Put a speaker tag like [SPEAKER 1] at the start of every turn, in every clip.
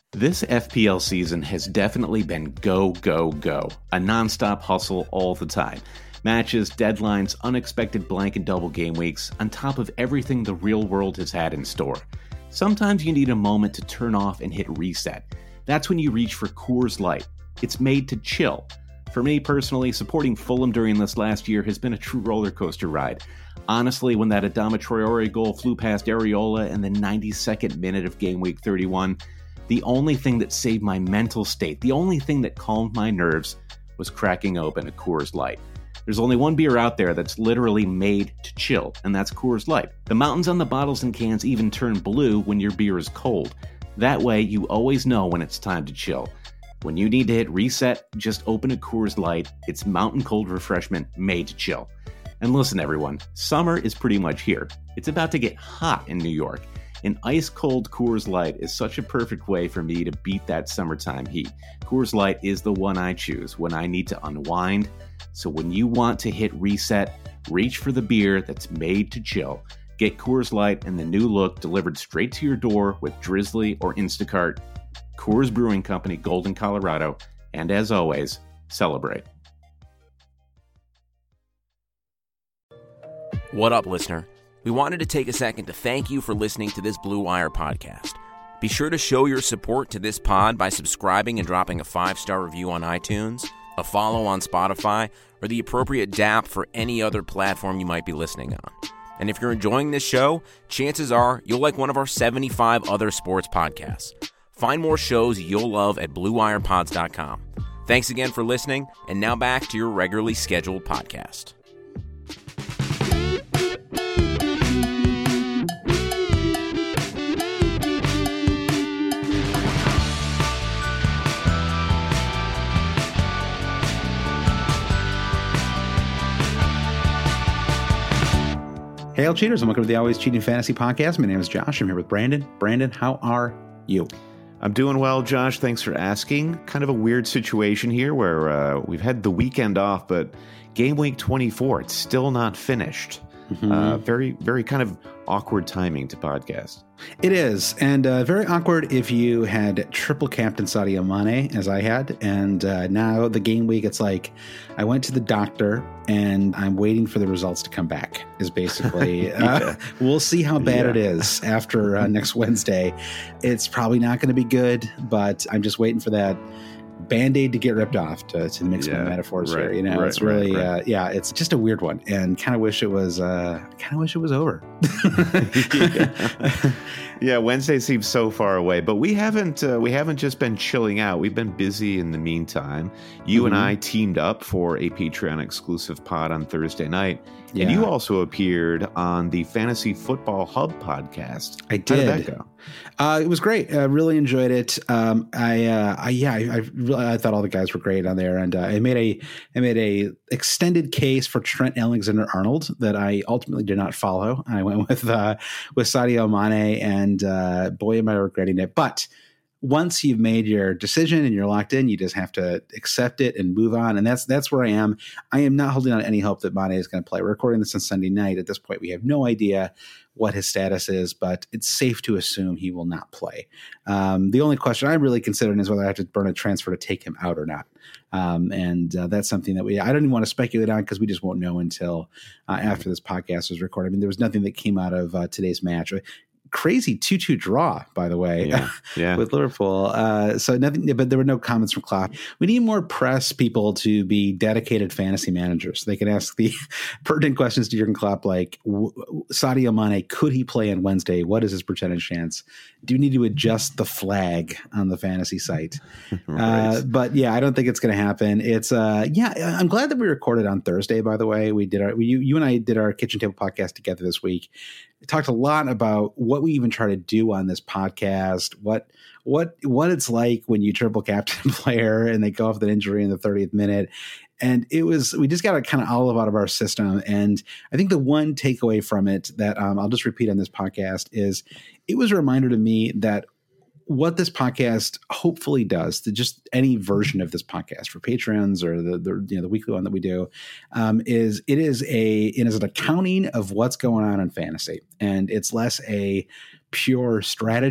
[SPEAKER 1] This FPL season has definitely been go, go, go. A nonstop hustle all the time. Matches, deadlines, unexpected blank and double game weeks, on top of everything the real world has had in store. Sometimes you need a moment to turn off and hit reset. That's when you reach for Coors Light. It's made to chill. For me personally, supporting Fulham during this last year has been a true roller coaster ride. Honestly, when that Adama Traore goal flew past Areola in the 92nd minute of game week 31, the only thing that saved my mental state, the only thing that calmed my nerves, was cracking open a Coors Light. There's only one beer out there that's literally made to chill, and that's Coors Light. The mountains on the bottles and cans even turn blue when your beer is cold. That way, you always know when it's time to chill. When you need to hit reset, just open a Coors Light. It's mountain cold refreshment made to chill. And listen, everyone, summer is pretty much here. It's about to get hot in New York. An ice-cold Coors Light is such a perfect way for me to beat that summertime heat. Coors Light is the one I choose when I need to unwind. So when you want to hit reset, reach for the beer that's made to chill. Get Coors Light and the new look delivered straight to your door with Drizzly or Instacart. Coors Brewing Company, Golden, Colorado. And as always, celebrate.
[SPEAKER 2] What up, listener? We wanted to take a second to thank you for listening to this Blue Wire podcast. Be sure to show your support to this pod by subscribing and dropping a 5-star review on iTunes, a follow on Spotify, or the appropriate DAP for any other platform you might be listening on. And if you're enjoying this show, chances are you'll like one of our 75 other sports podcasts. Find more shows you'll love at BlueWirePods.com. Thanks again for listening, and now back to your regularly scheduled podcast.
[SPEAKER 3] Hail cheaters, and welcome to the Always Cheating Fantasy Podcast. My name is Josh. I'm here with Brandon. Brandon, how are you?
[SPEAKER 1] I'm doing well, Josh. Thanks for asking. Kind of a weird situation here where we've had the weekend off, but game week 24, it's still not finished. Very, very kind of awkward timing to podcast.
[SPEAKER 3] It is, and very awkward if you had triple captain Sadio Mane, as I had, and now the game week, it's like I went to the doctor and I'm waiting for the results to come back, is basically. We'll see how bad it is after next Wednesday. It's probably not going to be good, but I'm just waiting for that Band-Aid to get ripped off, to mix my metaphors here. You know, it's really, it's just a weird one, and kind of wish it was over.
[SPEAKER 1] Yeah, Wednesday seems so far away, but we haven't just been chilling out. We've been busy in the meantime. You and I teamed up for a Patreon exclusive pod on Thursday night. Yeah. And you also appeared on the Fantasy Football Hub podcast.
[SPEAKER 3] I did.
[SPEAKER 1] How did that
[SPEAKER 3] go? It was great. I really enjoyed it. I thought all the guys were great on there, and I made a extended case for Trent Alexander-Arnold that I ultimately did not follow. I went with Sadio Mane, and boy, am I regretting it. But once you've made your decision and you're locked in, you just have to accept it and move on. And that's where I am. I am not holding out any hope that Mane is going to play. We're recording this on Sunday night. At this point, we have no idea what his status is, but it's safe to assume he will not play. The only question I'm really considering is whether I have to burn a transfer to take him out or not. That's something that I don't even want to speculate on, because we just won't know until after this podcast is recorded. I mean, there was nothing that came out of today's match. Crazy 2-2 draw, by the way, with Liverpool. So nothing, but there were no comments from Klopp. We need more press people to be dedicated fantasy managers. They can ask the pertinent questions to Jurgen Klopp, like Sadio Mane, could he play on Wednesday? What is his percentage chance? Do you need to adjust the flag on the fantasy site? Right. But yeah, I don't think it's going to happen. It's I'm glad that we recorded on Thursday. By the way, you and I did our kitchen table podcast together this week. We talked a lot about what we even try to do on this podcast, what it's like when you triple captain a player and they go off with an injury in the 30th minute. And we just got it kind of all out of our system. And I think the one takeaway from it that I'll just repeat on this podcast is it was a reminder to me that what this podcast hopefully does, to just any version of this podcast for patrons or the weekly one that we do, is an accounting of what's going on in fantasy, and it's less a pure strategy,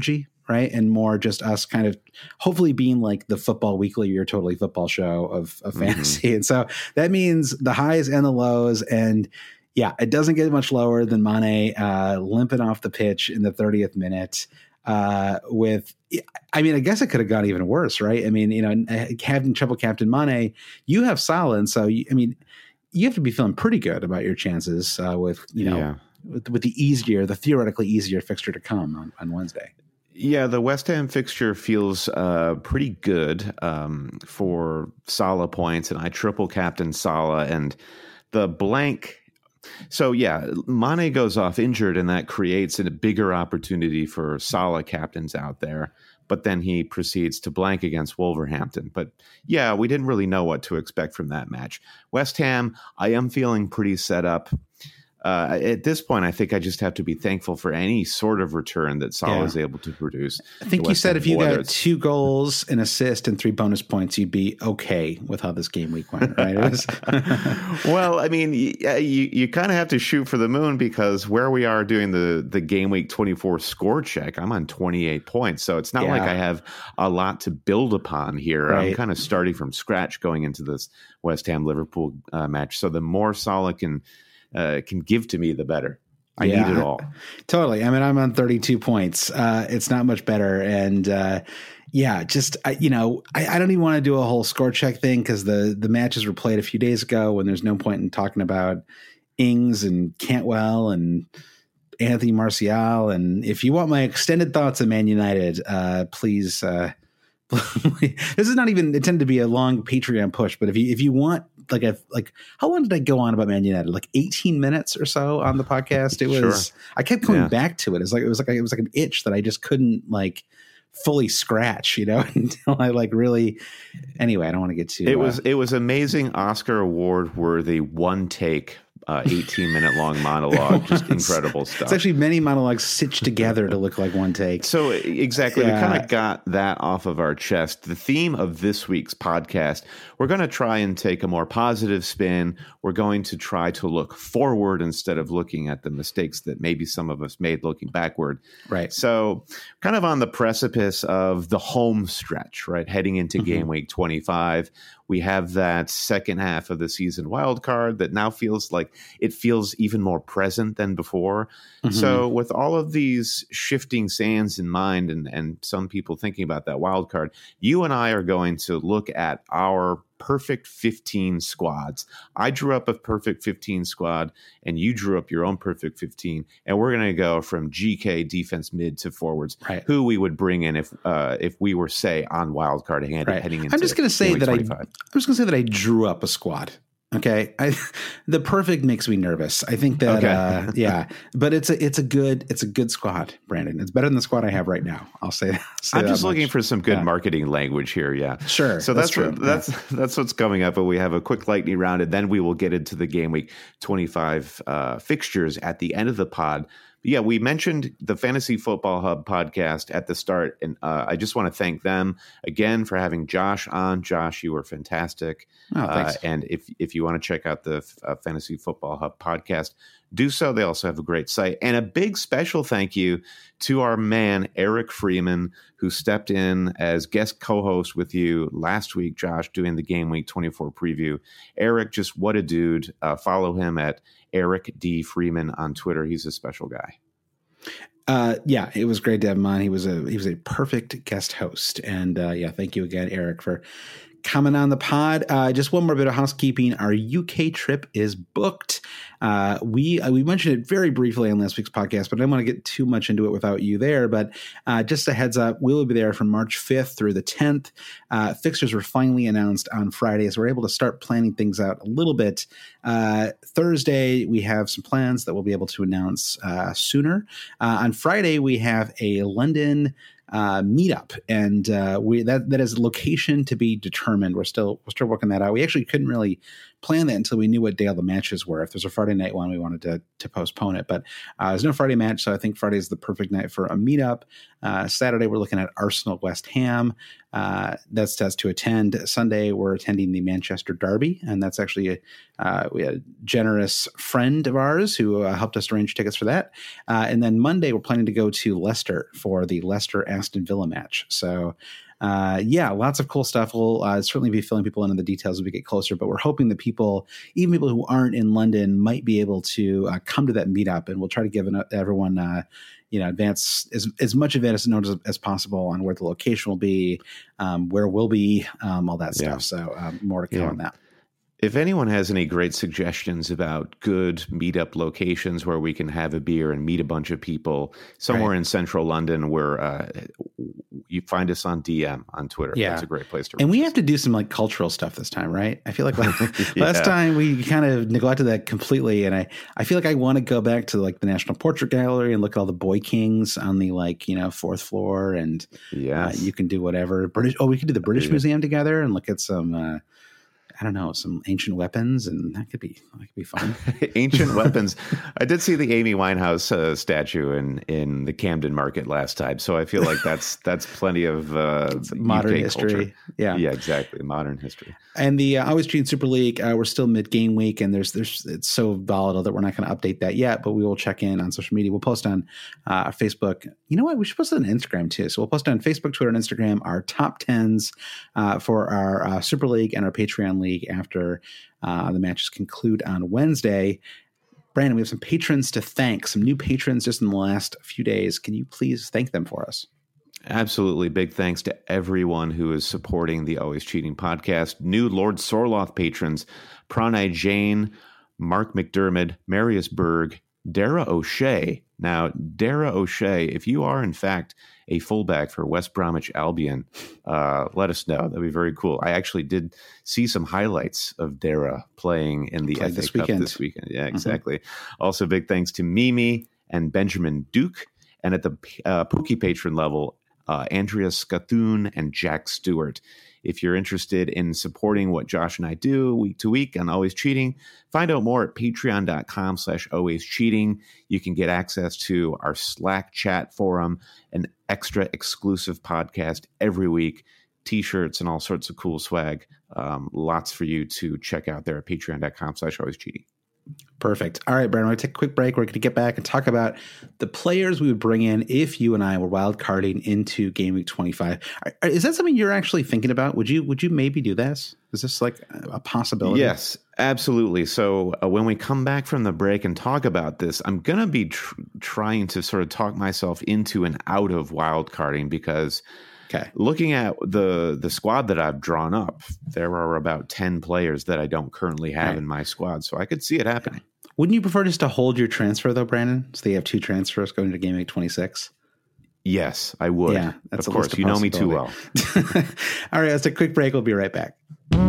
[SPEAKER 3] right? And more just us kind of hopefully being like the Football Weekly, your Totally Football show of fantasy. And so that means the highs and the lows. And yeah, it doesn't get much lower than Mane limping off the pitch in the 30th minute. I guess it could have gone even worse, right? I mean, having triple captain Mane, you have Salah, and so you have to be feeling pretty good about your chances with the theoretically easier fixture to come on Wednesday.
[SPEAKER 1] Yeah, the West Ham fixture feels pretty good for Salah points, and I triple captain Salah, and the blank. So yeah, Mane goes off injured, and that creates a bigger opportunity for Salah captains out there. But then he proceeds to blank against Wolverhampton. But yeah, we didn't really know what to expect from that match. West Ham, I am feeling pretty set up. At this point, I think I just have to be thankful for any sort of return that Salah is able to produce.
[SPEAKER 3] I think you said if you got 2 goals, an assist, and 3 bonus points, you'd be okay with how this game week went, right?
[SPEAKER 1] Well, I mean, you kind of have to shoot for the moon, because where we are doing the game week 24 score check, I'm on 28 points. So it's not like I have a lot to build upon here. Right. I'm kind of starting from scratch going into this West Ham-Liverpool match. So the more Salah can give to me, the better. I need it all. Totally.
[SPEAKER 3] I mean, I'm on 32 points. It's not much better. And I don't even want to do a whole score check thing, because the matches were played a few days ago when there's no point in talking about Ings and Cantwell and Anthony Martial. And if you want my extended thoughts on Man United, please. This is not even intended to be a long Patreon push, but if you want how long did I go on about Man United? Like 18 minutes or so on the podcast. It was. Sure. I kept going back to it. It was like an itch that I just couldn't fully scratch, until I really. Anyway, I don't want to get too.
[SPEAKER 1] It was amazing, Oscar Award worthy, one take. 18-minute long monologue, just incredible stuff.
[SPEAKER 3] It's actually many monologues stitched together to look like one take.
[SPEAKER 1] So exactly, we kind of got that off of our chest. The theme of this week's podcast, we're going to try and take a more positive spin. We're going to try to look forward instead of looking at the mistakes that maybe some of us made looking backward.
[SPEAKER 3] Right.
[SPEAKER 1] So kind of on the precipice of the home stretch, right, heading into game week 25. We have that second half of the season wild card that now feels like it feels even more present than before. So with all of these shifting sands in mind, and some people thinking about that wild card, you and I are going to look at our perfect 15 squads. I drew up a perfect 15 squad, and you drew up your own perfect 15, and we're going to go from GK defense mid to forwards, right, who we would bring in if we were, say, on wild card heading into.
[SPEAKER 3] I'm just going to say that I drew up a squad. Okay. The perfect makes me nervous. I think that, but it's a good squad, Brandon. It's better than the squad I have right now. I'll say that.
[SPEAKER 1] I'm just looking for some good marketing language here. Yeah,
[SPEAKER 3] sure.
[SPEAKER 1] So that's what's coming up. But we have a quick lightning round, and then we will get into the game week 25 fixtures at the end of the pod. Yeah, we mentioned the Fantasy Football Hub podcast at the start, and I just want to thank them again for having Josh on. Josh, you were fantastic.
[SPEAKER 3] Oh, thanks.
[SPEAKER 1] And if you want to check out the Fantasy Football Hub podcast, do so. They also have a great site. And a big special thank you to our man, Eric Freeman, who stepped in as guest co-host with you last week, Josh, doing the Game Week 24 preview. Eric, just what a dude. Follow him at Eric D. Freeman on Twitter. He's a special guy.
[SPEAKER 3] It was great to have him on. He was a perfect guest host. And thank you again, Eric, for coming on the pod. Just one more bit of housekeeping. Our UK trip is booked. We mentioned it very briefly on last week's podcast, but I don't want to get too much into it without you there. But just a heads up, we will be there from March 5th through the 10th. Fixtures were finally announced on Friday, so we're able to start planning things out a little bit. Thursday, we have some plans that we'll be able to announce sooner. On Friday, we have a London meetup, and that is location to be determined. We're still working that out. We actually couldn't really plan that until we knew what day all the matches were. If there's a Friday night one, we wanted to postpone it. But there's no Friday match, so I think Friday is the perfect night for a meetup. Saturday, we're looking at Arsenal West Ham. That's to attend. Sunday, we're attending the Manchester Derby, and that's actually we had a generous friend of ours who helped us arrange tickets for that. And then Monday, we're planning to go to Leicester for the Leicester-Aston Villa match. So, lots of cool stuff. We'll certainly be filling people into the details as we get closer, but we're hoping that even people who aren't in London might be able to come to that meetup, and we'll try to give everyone advance as much advance notice as possible on where the location will be, where we'll be, all that stuff. So more to come on that.
[SPEAKER 1] If anyone has any great suggestions about good meetup locations where we can have a beer and meet a bunch of people somewhere in central London, where you find us on DM on Twitter.
[SPEAKER 3] Yeah.
[SPEAKER 1] That's a great place to reach.
[SPEAKER 3] And we have to do some like cultural stuff this time, right? I feel like last time we kind of neglected that completely. And I feel like I want to go back to like the National Portrait Gallery and look at all the Boy Kings on the fourth floor. And you can do whatever. We could do the British Museum together and look at some some ancient weapons, and that could be fun.
[SPEAKER 1] Ancient weapons. I did see the Amy Winehouse statue in the Camden Market last time, so I feel like that's plenty of
[SPEAKER 3] modern
[SPEAKER 1] UK
[SPEAKER 3] history.
[SPEAKER 1] Culture.
[SPEAKER 3] Yeah,
[SPEAKER 1] exactly, modern history.
[SPEAKER 3] And the Always Cheating Super League, we're still mid game week, and there's it's so volatile that we're not going to update that yet, but we will check in on social media. We'll post on Facebook. You know what? We should post it on Instagram too. So we'll post on Facebook, Twitter, and Instagram our top 10s for our Super League and our Patreon League after the matches conclude on Wednesday. Brandon, we have some patrons to thank, some new patrons just in the last few days. Can you please thank them for us?
[SPEAKER 1] Absolutely. Big thanks to everyone who is supporting the Always Cheating podcast. New Lord Sorloth patrons, Pranay Jain, Mark McDermott, Marius Berg, Dara O'Shea. Now, Dara O'Shea, if you are in fact a fullback for West Bromwich Albion, let us know. That'd be very cool. I actually did see some highlights of Dara playing in the FA Cup this weekend. Yeah, exactly. Also, big thanks to Mimi and Benjamin Duke. And at the Pookie patron level, Andrea Scathoon and Jack Stewart. If you're interested in supporting what Josh and I do week to week on Always Cheating, find out more at patreon.com/alwayscheating. You can get access to our Slack chat forum, an extra exclusive podcast every week, t-shirts and all sorts of cool swag. Lots for you to check out there at patreon.com/alwayscheating.
[SPEAKER 3] Perfect. All right, Brandon, we're going to take a quick break. We're going to get back and talk about the players we would bring in if you and I were wild carding into Game Week 25. Is that something you're actually thinking about? Would you maybe do this? Is this like a possibility?
[SPEAKER 1] Yes, absolutely. So when we come back from the break and talk about this, I'm going to be trying to sort of talk myself into and out of wild carding because looking at the squad that I've drawn up, there are about 10 players that I don't currently have in my squad. So I could see it happening.
[SPEAKER 3] Wouldn't you prefer just to hold your transfer, though, Brandon? So they have 2 transfers going into Game Week 26?
[SPEAKER 1] Yes, I would.
[SPEAKER 3] Yeah, that's
[SPEAKER 1] of course. You know me too well.
[SPEAKER 3] All right, let's take a quick break. We'll be right back.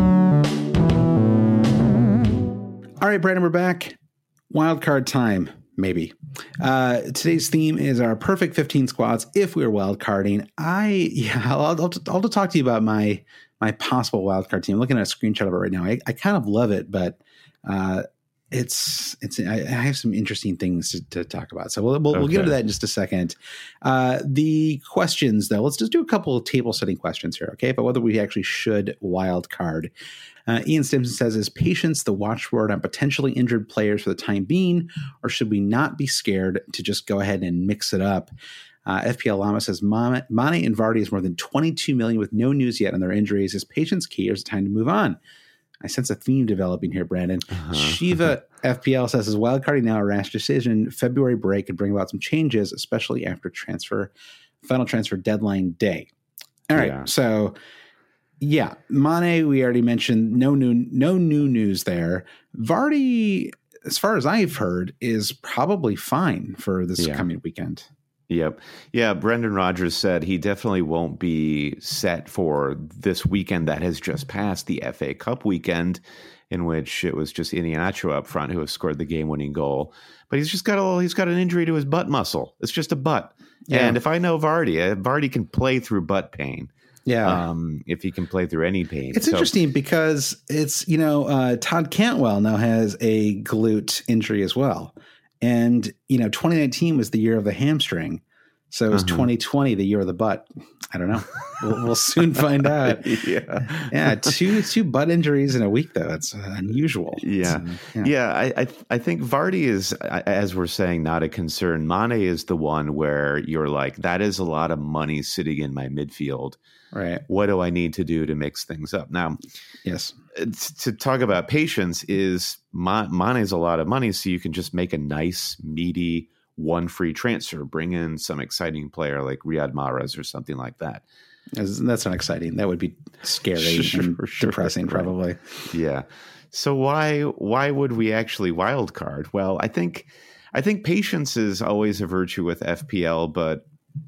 [SPEAKER 3] All right, Brandon, we're back. Wild card time. Maybe. Today's theme is our perfect 15 squads if we were wild carding. I'll talk to you about my possible wild card team. I'm looking at a screenshot of it right now. I kind of love it, but I have some interesting things to talk about. So we'll get into that in just a second. The questions, though, let's just do a couple of table setting questions here, okay? But whether we actually should wild card. Ian Stimson says, is patience the watchword on potentially injured players for the time being, or should we not be scared to just go ahead and mix it up? FPL Llama says, Mane and Vardy is more than 22 million with no news yet on their injuries. Is patience key, or is it time to move on? I sense a theme developing here, Brandon. Shiva FPL says, is wildcarding now a rash decision? February break could bring about some changes, especially after final transfer deadline day. All right, so Mane, we already mentioned, no new news there. Vardy, as far as I've heard, is probably fine for this coming weekend.
[SPEAKER 1] Yep. Yeah, Brendan Rodgers said he definitely won't be set for this weekend that has just passed, the FA Cup weekend, in which it was just Iheanacho up front who has scored the game-winning goal. But he's got an injury to his butt muscle. It's just a butt. Yeah. And if I know Vardy can play through butt pain.
[SPEAKER 3] Yeah.
[SPEAKER 1] If he can play through any pain.
[SPEAKER 3] It's interesting because it's, Todd Cantwell now has a glute injury as well. And, 2019 was the year of the hamstring. So is 2020 the year of the butt? I don't know. We'll soon find out. Yeah. Two butt injuries in a week, though. That's unusual.
[SPEAKER 1] Yeah. I think Vardy is, as we're saying, not a concern. Mane is the one where you're like, that is a lot of money sitting in my midfield.
[SPEAKER 3] Right.
[SPEAKER 1] What do I need to do to mix things up? Now,
[SPEAKER 3] yes,
[SPEAKER 1] to talk about patience is Mane is a lot of money, so you can just make a nice, meaty, one free transfer, bring in some exciting player like Riyad Mahrez or something like that.
[SPEAKER 3] That's not exciting. That would be scary and depressing, probably.
[SPEAKER 1] Yeah. So why would we actually wild card? Well, I think patience is always a virtue with FPL, but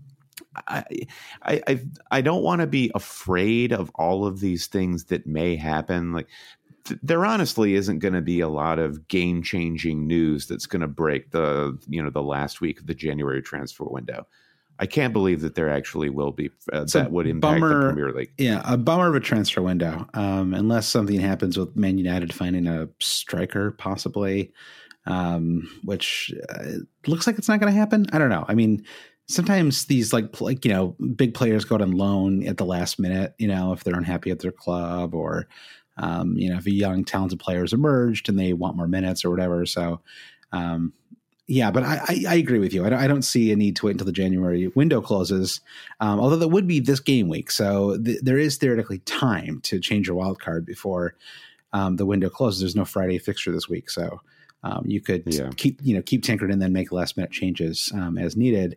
[SPEAKER 1] I don't want to be afraid of all of these things that may happen. Like there honestly isn't going to be a lot of game-changing news that's going to break the last week of the January transfer window. I can't believe that there actually will be that would impact the Premier League.
[SPEAKER 3] Yeah, a bummer of a transfer window, unless something happens with Man United finding a striker, possibly, which looks like it's not going to happen. I don't know. I mean, sometimes these big players go out on loan at the last minute, if they're unhappy at their club or if a young talented player has emerged and they want more minutes or whatever. So, but I agree with you. I don't see a need to wait until the January window closes, although that would be this game week. So there is theoretically time to change your wild card before the window closes. There's no Friday fixture this week. So you could keep tinkering and then make last minute changes as needed.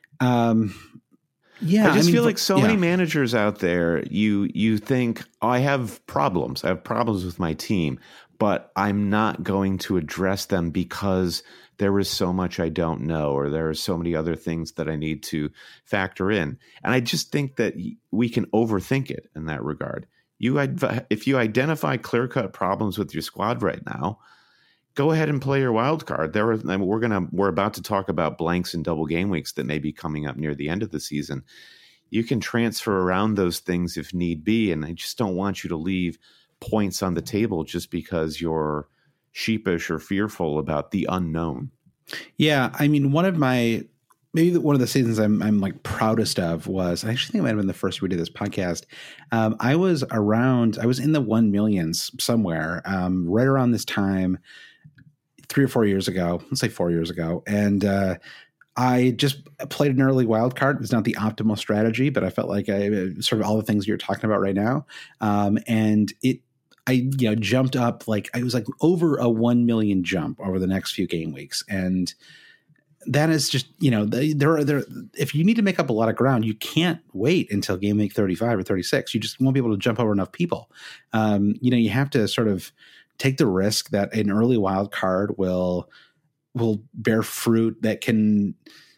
[SPEAKER 1] I just feel like many managers out there, you think, I have problems. I have problems with my team, but I'm not going to address them because there is so much I don't know, or there are so many other things that I need to factor in. And I just think that we can overthink it in that regard. If you identify clear-cut problems with your squad right now, go ahead and play your wild card. We're about to talk about blanks and double game weeks that may be coming up near the end of the season. You can transfer around those things if need be, and I just don't want you to leave points on the table just because you're sheepish or fearful about the unknown. Yeah,
[SPEAKER 3] I mean, one of the seasons I'm like proudest of was, I actually think it might have been the first we did this podcast. I was in the 1 millions somewhere, right around this time. 3 or 4 years ago, let's say 4 years ago. And I just played an early wild card. It's not the optimal strategy, but I felt like sort of all the things you're talking about right now. And I jumped up, I was over a 1 million jump over the next few game weeks. And that is just, if you need to make up a lot of ground, you can't wait until game week 35 or 36. You just won't be able to jump over enough people. You have to sort of take the risk that an early wild card will bear fruit that can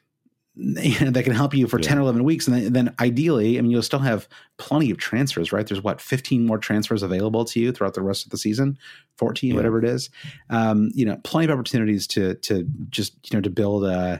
[SPEAKER 3] help you for 10 or 11 weeks. And then ideally, I mean, you'll still have plenty of transfers, right? There's 15 more transfers available to you throughout the rest of the season, 14, whatever it is. Plenty of opportunities to just, to build an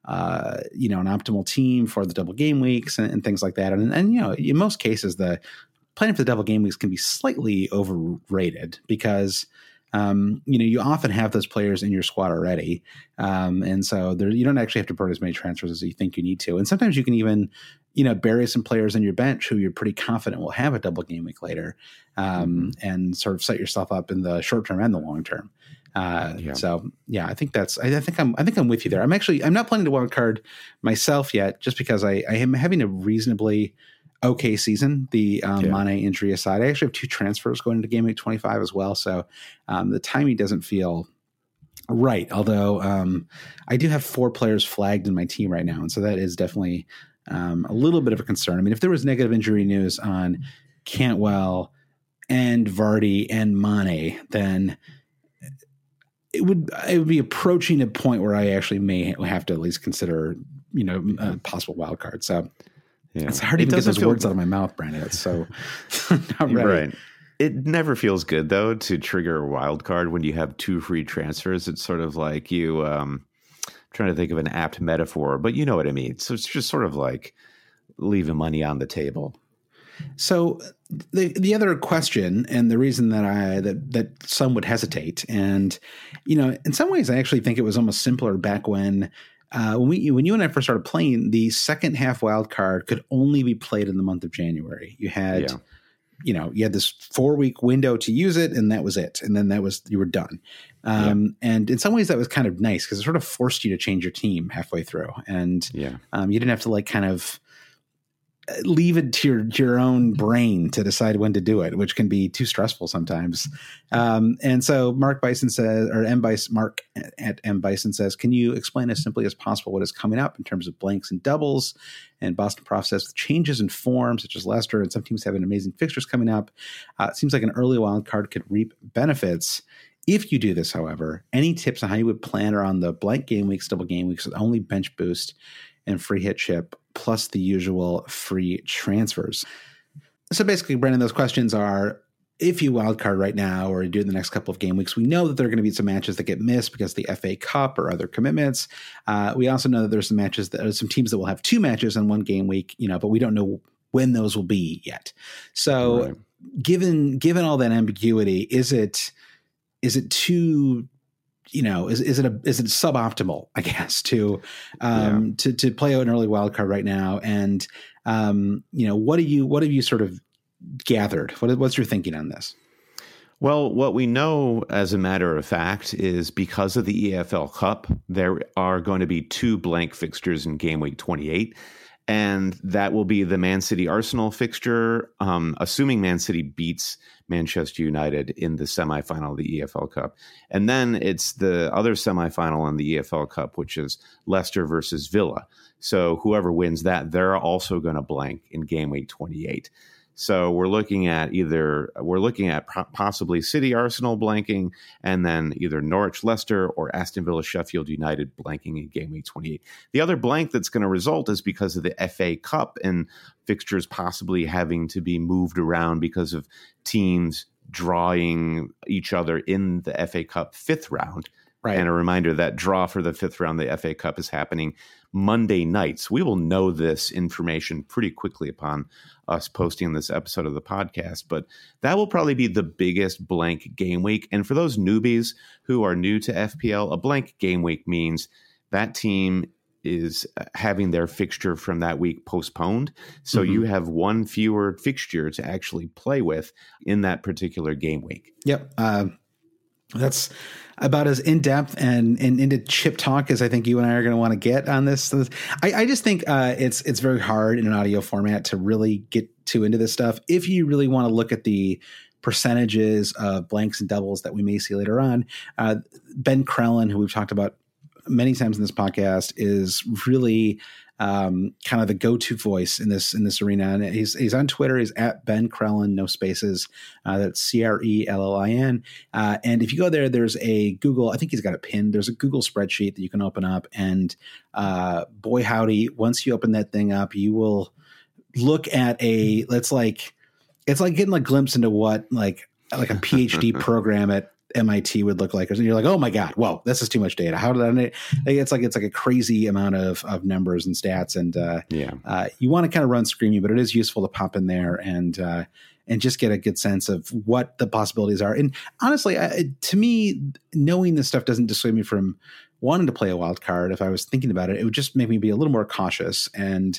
[SPEAKER 3] optimal team for the double game weeks and things like that. And in most cases, the planning for the double game weeks can be slightly overrated because, you often have those players in your squad already. And so you don't actually have to burn as many transfers as you think you need to. And sometimes you can even, bury some players on your bench who you're pretty confident will have a double game week later, and sort of set yourself up in the short term and the long term. So yeah, I think I'm with you there. I'm not planning to wild card myself yet, just because I am having a reasonably okay season, the Mane injury aside. I actually have 2 transfers going into game week 25 as well. So the timing doesn't feel right. Although I do have 4 players flagged in my team right now. And so that is definitely a little bit of a concern. I mean, if there was negative injury news on Cantwell and Vardy and Mane, then it would be approaching a point where I actually may have to at least consider, a possible wild card. So it's hard to even get those words out of my mouth, Brandon. It's so not right.
[SPEAKER 1] It never feels good, though, to trigger a wild card when you have 2 free transfers. It's sort of like you trying to think of an apt metaphor, but you know what I mean. So it's just sort of like leaving money on the table.
[SPEAKER 3] So the other question, and the reason that some would hesitate, and in some ways I actually think it was almost simpler back when you and I first started playing. The second half wild card could only be played in the month of January. You had you had this 4-week window to use it, and that was it. And then you were done. And in some ways that was kind of nice because it sort of forced you to change your team halfway through. And you didn't have to kind of leave it to your own brain to decide when to do it, which can be too stressful sometimes. And so Mark Bison says, or Mark at M Bison says, can you explain as simply as possible what is coming up in terms of blanks and doubles? And Boston Prof says with changes in form, such as Leicester and some teams having amazing fixtures coming up, it seems like an early wild card could reap benefits. If you do this, however, any tips on how you would plan around the blank game weeks, double game weeks with only bench boost and free hit chip, plus the usual free transfers? So basically, Brendan, those questions are, if you wildcard right now or do the next couple of game weeks, we know that there are going to be some matches that get missed because of the FA Cup or other commitments. We also know that there's some teams that will have 2 matches in one game week, but we don't know when those will be yet. So given all that ambiguity, is it too, is it suboptimal, I guess, to play an early wild card right now? And what have you sort of gathered? What's your thinking on this?
[SPEAKER 1] Well, what we know, as a matter of fact, is because of the EFL Cup, there are going to be 2 blank fixtures in game week 28. And that will be the Man City Arsenal fixture, assuming Man City beats Manchester United in the semifinal of the EFL Cup. And then it's the other semifinal in the EFL Cup, which is Leicester versus Villa. So whoever wins that, they're also going to blank in game week 28. So we're looking at possibly City Arsenal blanking, and then either Norwich Leicester or Aston Villa Sheffield United blanking in game week 28. The other blank that's going to result is because of the FA Cup and fixtures possibly having to be moved around because of teams drawing each other in the FA Cup 5th round. Right. And a reminder that draw for the 5th round of the FA Cup is happening Monday nights. We will know this information pretty quickly upon us posting this episode of the podcast, but that will probably be the biggest blank game week. And for those newbies who are new to FPL, a blank game week means that team is having their fixture from that week postponed. So you have one fewer fixture to actually play with in that particular game week.
[SPEAKER 3] Yep. That's about as in-depth and into chip talk as I think you and I are going to want to get on this. I just think it's very hard in an audio format to really get too into this stuff. If you really want to look at the percentages of blanks and doubles that we may see later on, Ben Crellin, who we've talked about many times in this podcast, is really kind of the go-to voice in this arena. And he's on Twitter. He's at Ben Crellin, no spaces. That's CRELLIN. And if you go there, there's a Google, I think he's got it pinned. There's a Google spreadsheet that you can open up. And boy, howdy, once you open that thing up, you will look at it's like getting a glimpse into what like a PhD program at MIT would look like. And you're like, oh my God, whoa, this is too much data. How did I? It's like a crazy amount of numbers and stats. And you want to kind of run screaming, but it is useful to pop in there and just get a good sense of what the possibilities are. And honestly, to me, knowing this stuff doesn't dissuade me from wanting to play a wild card. If I was thinking about it, it would just make me be a little more cautious. And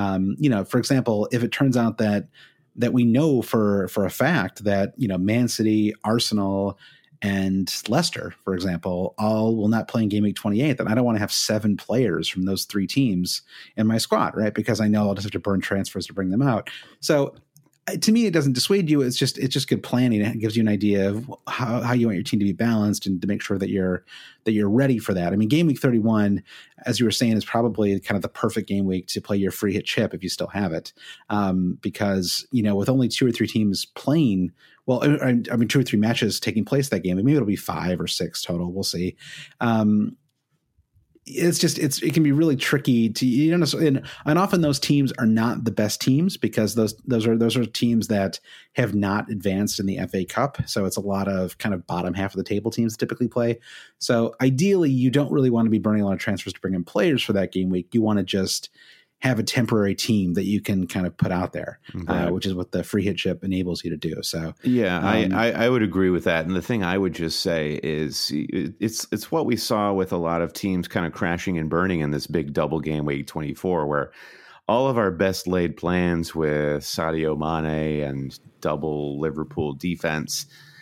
[SPEAKER 3] for example, if it turns out that we know for a fact that Man City, Arsenal, and Leicester, for example, all will not play in game week 28, then I don't want to have 7 players from those 3 teams in my squad, right? Because I know I'll just have to burn transfers to bring them out. So to me, it doesn't dissuade you. It's just good planning. It gives you an idea of how you want your team to be balanced and to make sure that you're ready for that. I mean, game week 31, as you were saying, is probably kind of the perfect game week to play your free hit chip if you still have it, because with only 2 or 3 teams playing. Well, I mean, 2 or 3 matches taking place that game. Maybe it'll be 5 or 6 total. We'll see. It can be really tricky to, and often those teams are not the best teams because those are teams that have not advanced in the FA Cup. So it's a lot of kind of bottom half of the table teams typically play. So ideally, you don't really want to be burning a lot of transfers to bring in players for that game week. You want to just have a temporary team that you can kind of put out there,
[SPEAKER 1] Right.
[SPEAKER 3] which is what the free hit chip enables you to do. So
[SPEAKER 1] yeah, I would agree with that. And the thing I would just say is it's what we saw with a lot of teams kind of crashing and burning in this big double game week 24, where all of our best laid plans with Sadio Mane and double Liverpool defense,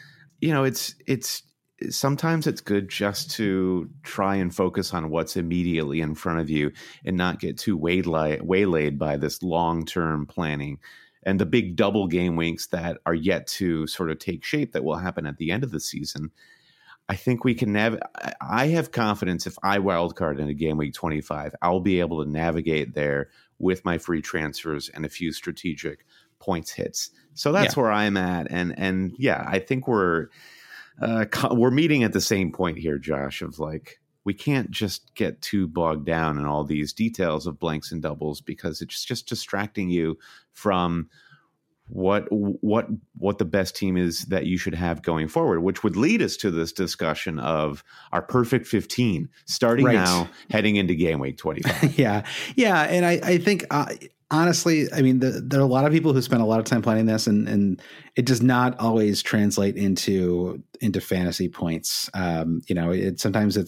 [SPEAKER 1] it's sometimes it's good just to try and focus on what's immediately in front of you and not get too waylaid by this long-term planning and the big double game weeks that are yet to sort of take shape that will happen at the end of the season. I think we can I have confidence if I wildcard in a game week 25, I'll be able to navigate there with my free transfers and a few strategic points hits. So that's where I'm at. And yeah, I think we're meeting at the same point here, Josh, of like, we can't just get too bogged down in all these details of blanks and doubles because it's just distracting you from what the best team is that you should have going forward, which would lead us to this discussion of our perfect 15 starting now, heading into game week 25.
[SPEAKER 3] Yeah. And I think, honestly, I mean, there are a lot of people who spend a lot of time planning this, and it does not always translate into fantasy points. Sometimes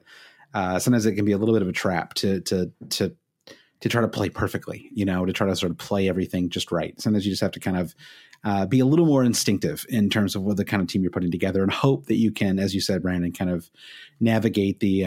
[SPEAKER 3] it can be a little bit of a trap to try to play perfectly, to try to sort of play everything just right. Sometimes you just have to kind of be a little more instinctive in terms of what the kind of team you're putting together, and hope that you can, as you said, Brandon, kind of navigate the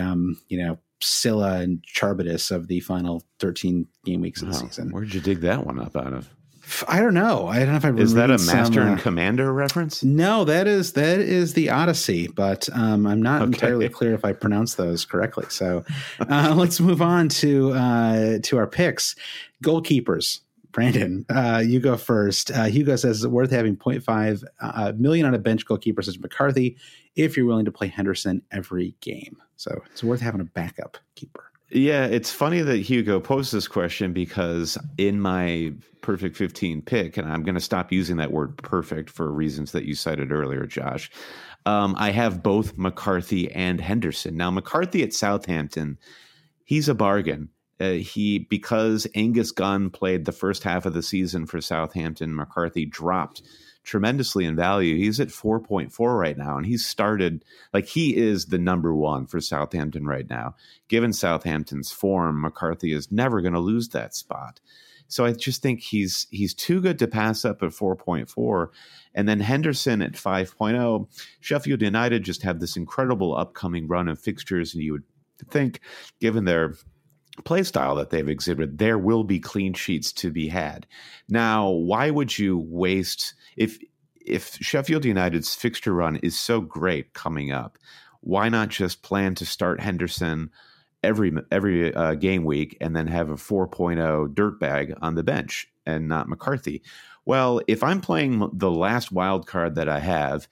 [SPEAKER 3] Scylla and Charybdis of the final 13 game weeks of the season.
[SPEAKER 1] Where'd you dig that one up out of?
[SPEAKER 3] I don't know. I don't know if I
[SPEAKER 1] is that a Master and Commander reference?
[SPEAKER 3] No, that is the Odyssey, but I'm not entirely clear if I pronounced those correctly. So let's move on to our picks. Goalkeepers. Brandon, you go first. Hugo says it's worth having 0.5 million on a bench goalkeeper such as McCarthy if you're willing to play Henderson every game. So it's worth having a backup keeper.
[SPEAKER 1] Yeah, it's funny that Hugo posed this question because in my perfect 15 pick, and I'm going to stop using that word perfect for reasons that you cited earlier, Josh, I have both McCarthy and Henderson. Now, McCarthy at Southampton, he's a bargain. Because Angus Gunn played the first half of the season for Southampton, McCarthy dropped tremendously in value. He's at 4.4 right now, and he's started like he is the number one for Southampton right now. Given Southampton's form, McCarthy is never going to lose that spot. So I just think he's too good to pass up at 4.4. And then Henderson at 5.0. Sheffield United just have this incredible upcoming run of fixtures, and you would think, given their play style that they've exhibited, there will be clean sheets to be had. Now, why would you waste if Sheffield United's fixture run is so great coming up? Why not just plan to start Henderson every game week and then have a 4.0 dirtbag on the bench and not McCarthy? Well, if I'm playing the last wild card that I have,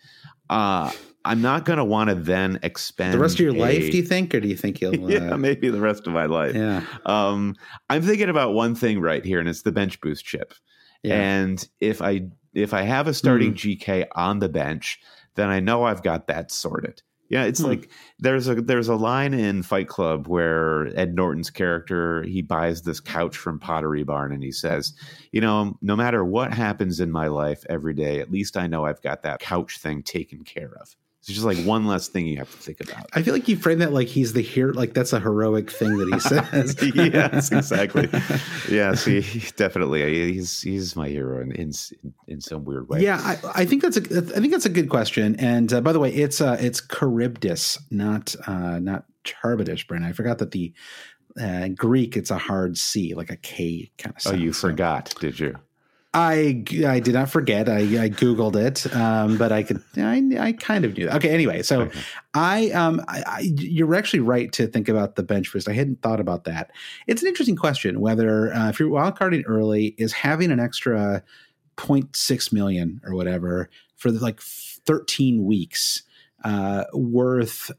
[SPEAKER 1] I'm not going to want to then expend
[SPEAKER 3] the rest of your life, do you think? Or do you think you'll...
[SPEAKER 1] yeah, maybe the rest of my life.
[SPEAKER 3] Yeah.
[SPEAKER 1] I'm thinking about one thing right here, and it's the bench boost chip. Yeah. And if I have a starting GK on the bench, then I know I've got that sorted. Yeah, it's like there's a line in Fight Club where Ed Norton's character, he buys this couch from Pottery Barn and he says, no matter what happens in my life every day, at least I know I've got that couch thing taken care of. It's just like one less thing you have to think about.
[SPEAKER 3] I feel like you frame that like he's the hero, like that's a heroic thing that he says.
[SPEAKER 1] Yes, exactly. Yeah, see, definitely, he's my hero in some weird way.
[SPEAKER 3] Yeah, I think that's a good question. And by the way, it's Charybdis, not Charybdis, Brandon. I forgot that the Greek, it's a hard C, like a K kind of sound.
[SPEAKER 1] Oh, you forgot, did you?
[SPEAKER 3] I did not forget. I Googled it, but I kind of knew that. Okay. Anyway, so okay. You're actually right to think about the bench boost. I hadn't thought about that. It's an interesting question whether if you're wildcarding early, is having an extra 0.6 million or whatever for like 13 weeks worth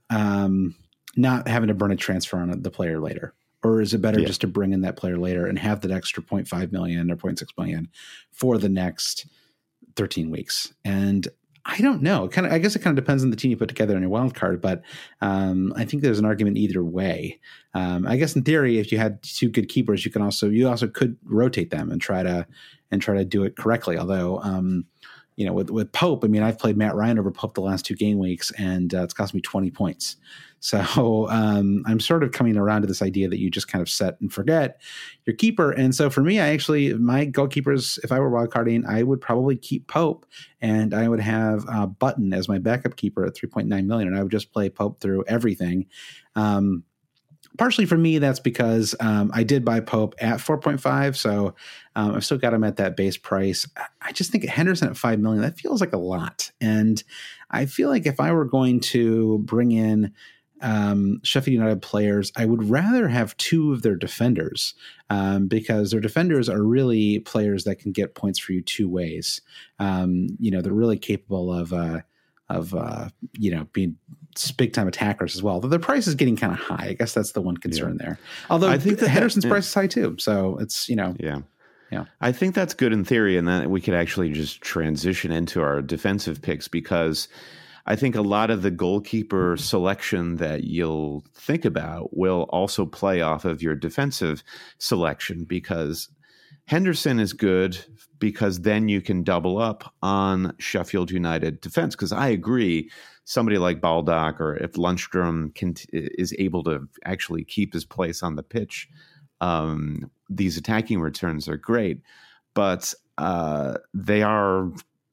[SPEAKER 3] not having to burn a transfer on the player later. Or is it better just to bring in that player later and have that extra 0.5 million or 0.6 million for the next 13 weeks? And I don't know. I guess it kind of depends on the team you put together in your wild card, but I think there's an argument either way. I guess in theory, if you had two good keepers, you also could rotate them and try to do it correctly. Although, with Pope, I mean, I've played Matt Ryan over Pope the last 2 game weeks, and it's cost me 20 points. So I'm sort of coming around to this idea that you just kind of set and forget your keeper. And so for me, my goalkeepers, if I were wildcarding, I would probably keep Pope, and I would have Button as my backup keeper at 3.9 million, and I would just play Pope through everything. Partially for me, that's because I did buy Pope at 4.5, so I've still got him at that base price. I just think Henderson at 5 million, that feels like a lot. And I feel like if I were going to bring in Sheffield United players, I would rather have 2 of their defenders because their defenders are really players that can get points for you 2 ways. They're really capable of being big time attackers as well. Though their price is getting kind of high. I guess that's the one concern there. Although I think Henderson's price is high too. So it's,
[SPEAKER 1] Yeah. I think that's good in theory. And then we could actually just transition into our defensive picks, because I think a lot of the goalkeeper selection that you'll think about will also play off of your defensive selection, because Henderson is good because then you can double up on Sheffield United defense. Because I agree, somebody like Baldock, or if Lundstrom is able to actually keep his place on the pitch, these attacking returns are great. But they're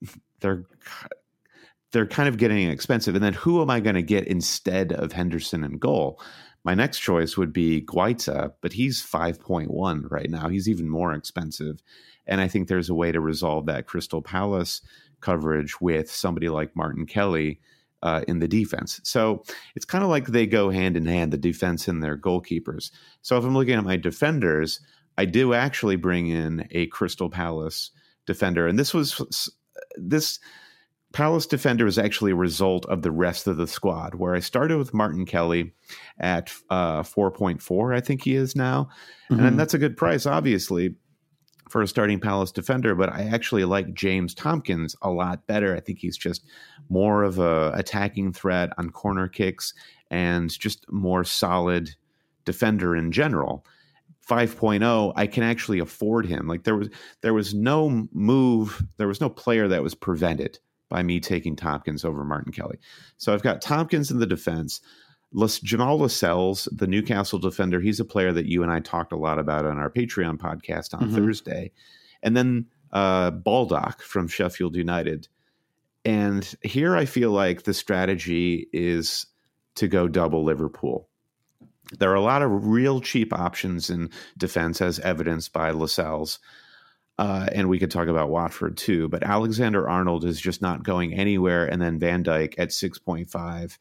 [SPEAKER 1] kind of getting expensive. And then who am I going to get instead of Henderson in goal? My next choice would be Guaita, but he's 5.1 right now. He's even more expensive. And I think there's a way to resolve that Crystal Palace coverage with somebody like Martin Kelly in the defense. So it's kind of like they go hand in hand, the defense and their goalkeepers. So if I'm looking at my defenders, I do actually bring in a Crystal Palace defender. And this Palace defender is actually a result of the rest of the squad, where I started with Martin Kelly at 4.4, I think he is now. Mm-hmm. And that's a good price, obviously, for a starting Palace defender. But I actually like James Tompkins a lot better. I think he's just more of a attacking threat on corner kicks and just more solid defender in general. 5.0, I can actually afford him. Like there was no player that was prevented by me taking Tompkins over Martin Kelly. So I've got Tompkins in the defense. Jamal Lascelles, the Newcastle defender, he's a player that you and I talked a lot about on our Patreon podcast on Thursday. And then Baldock from Sheffield United. And here I feel like the strategy is to go double Liverpool. There are a lot of real cheap options in defense, as evidenced by Lascelles. And we could talk about Watford too, but Alexander-Arnold is just not going anywhere. And then Van Dijk at 6.5.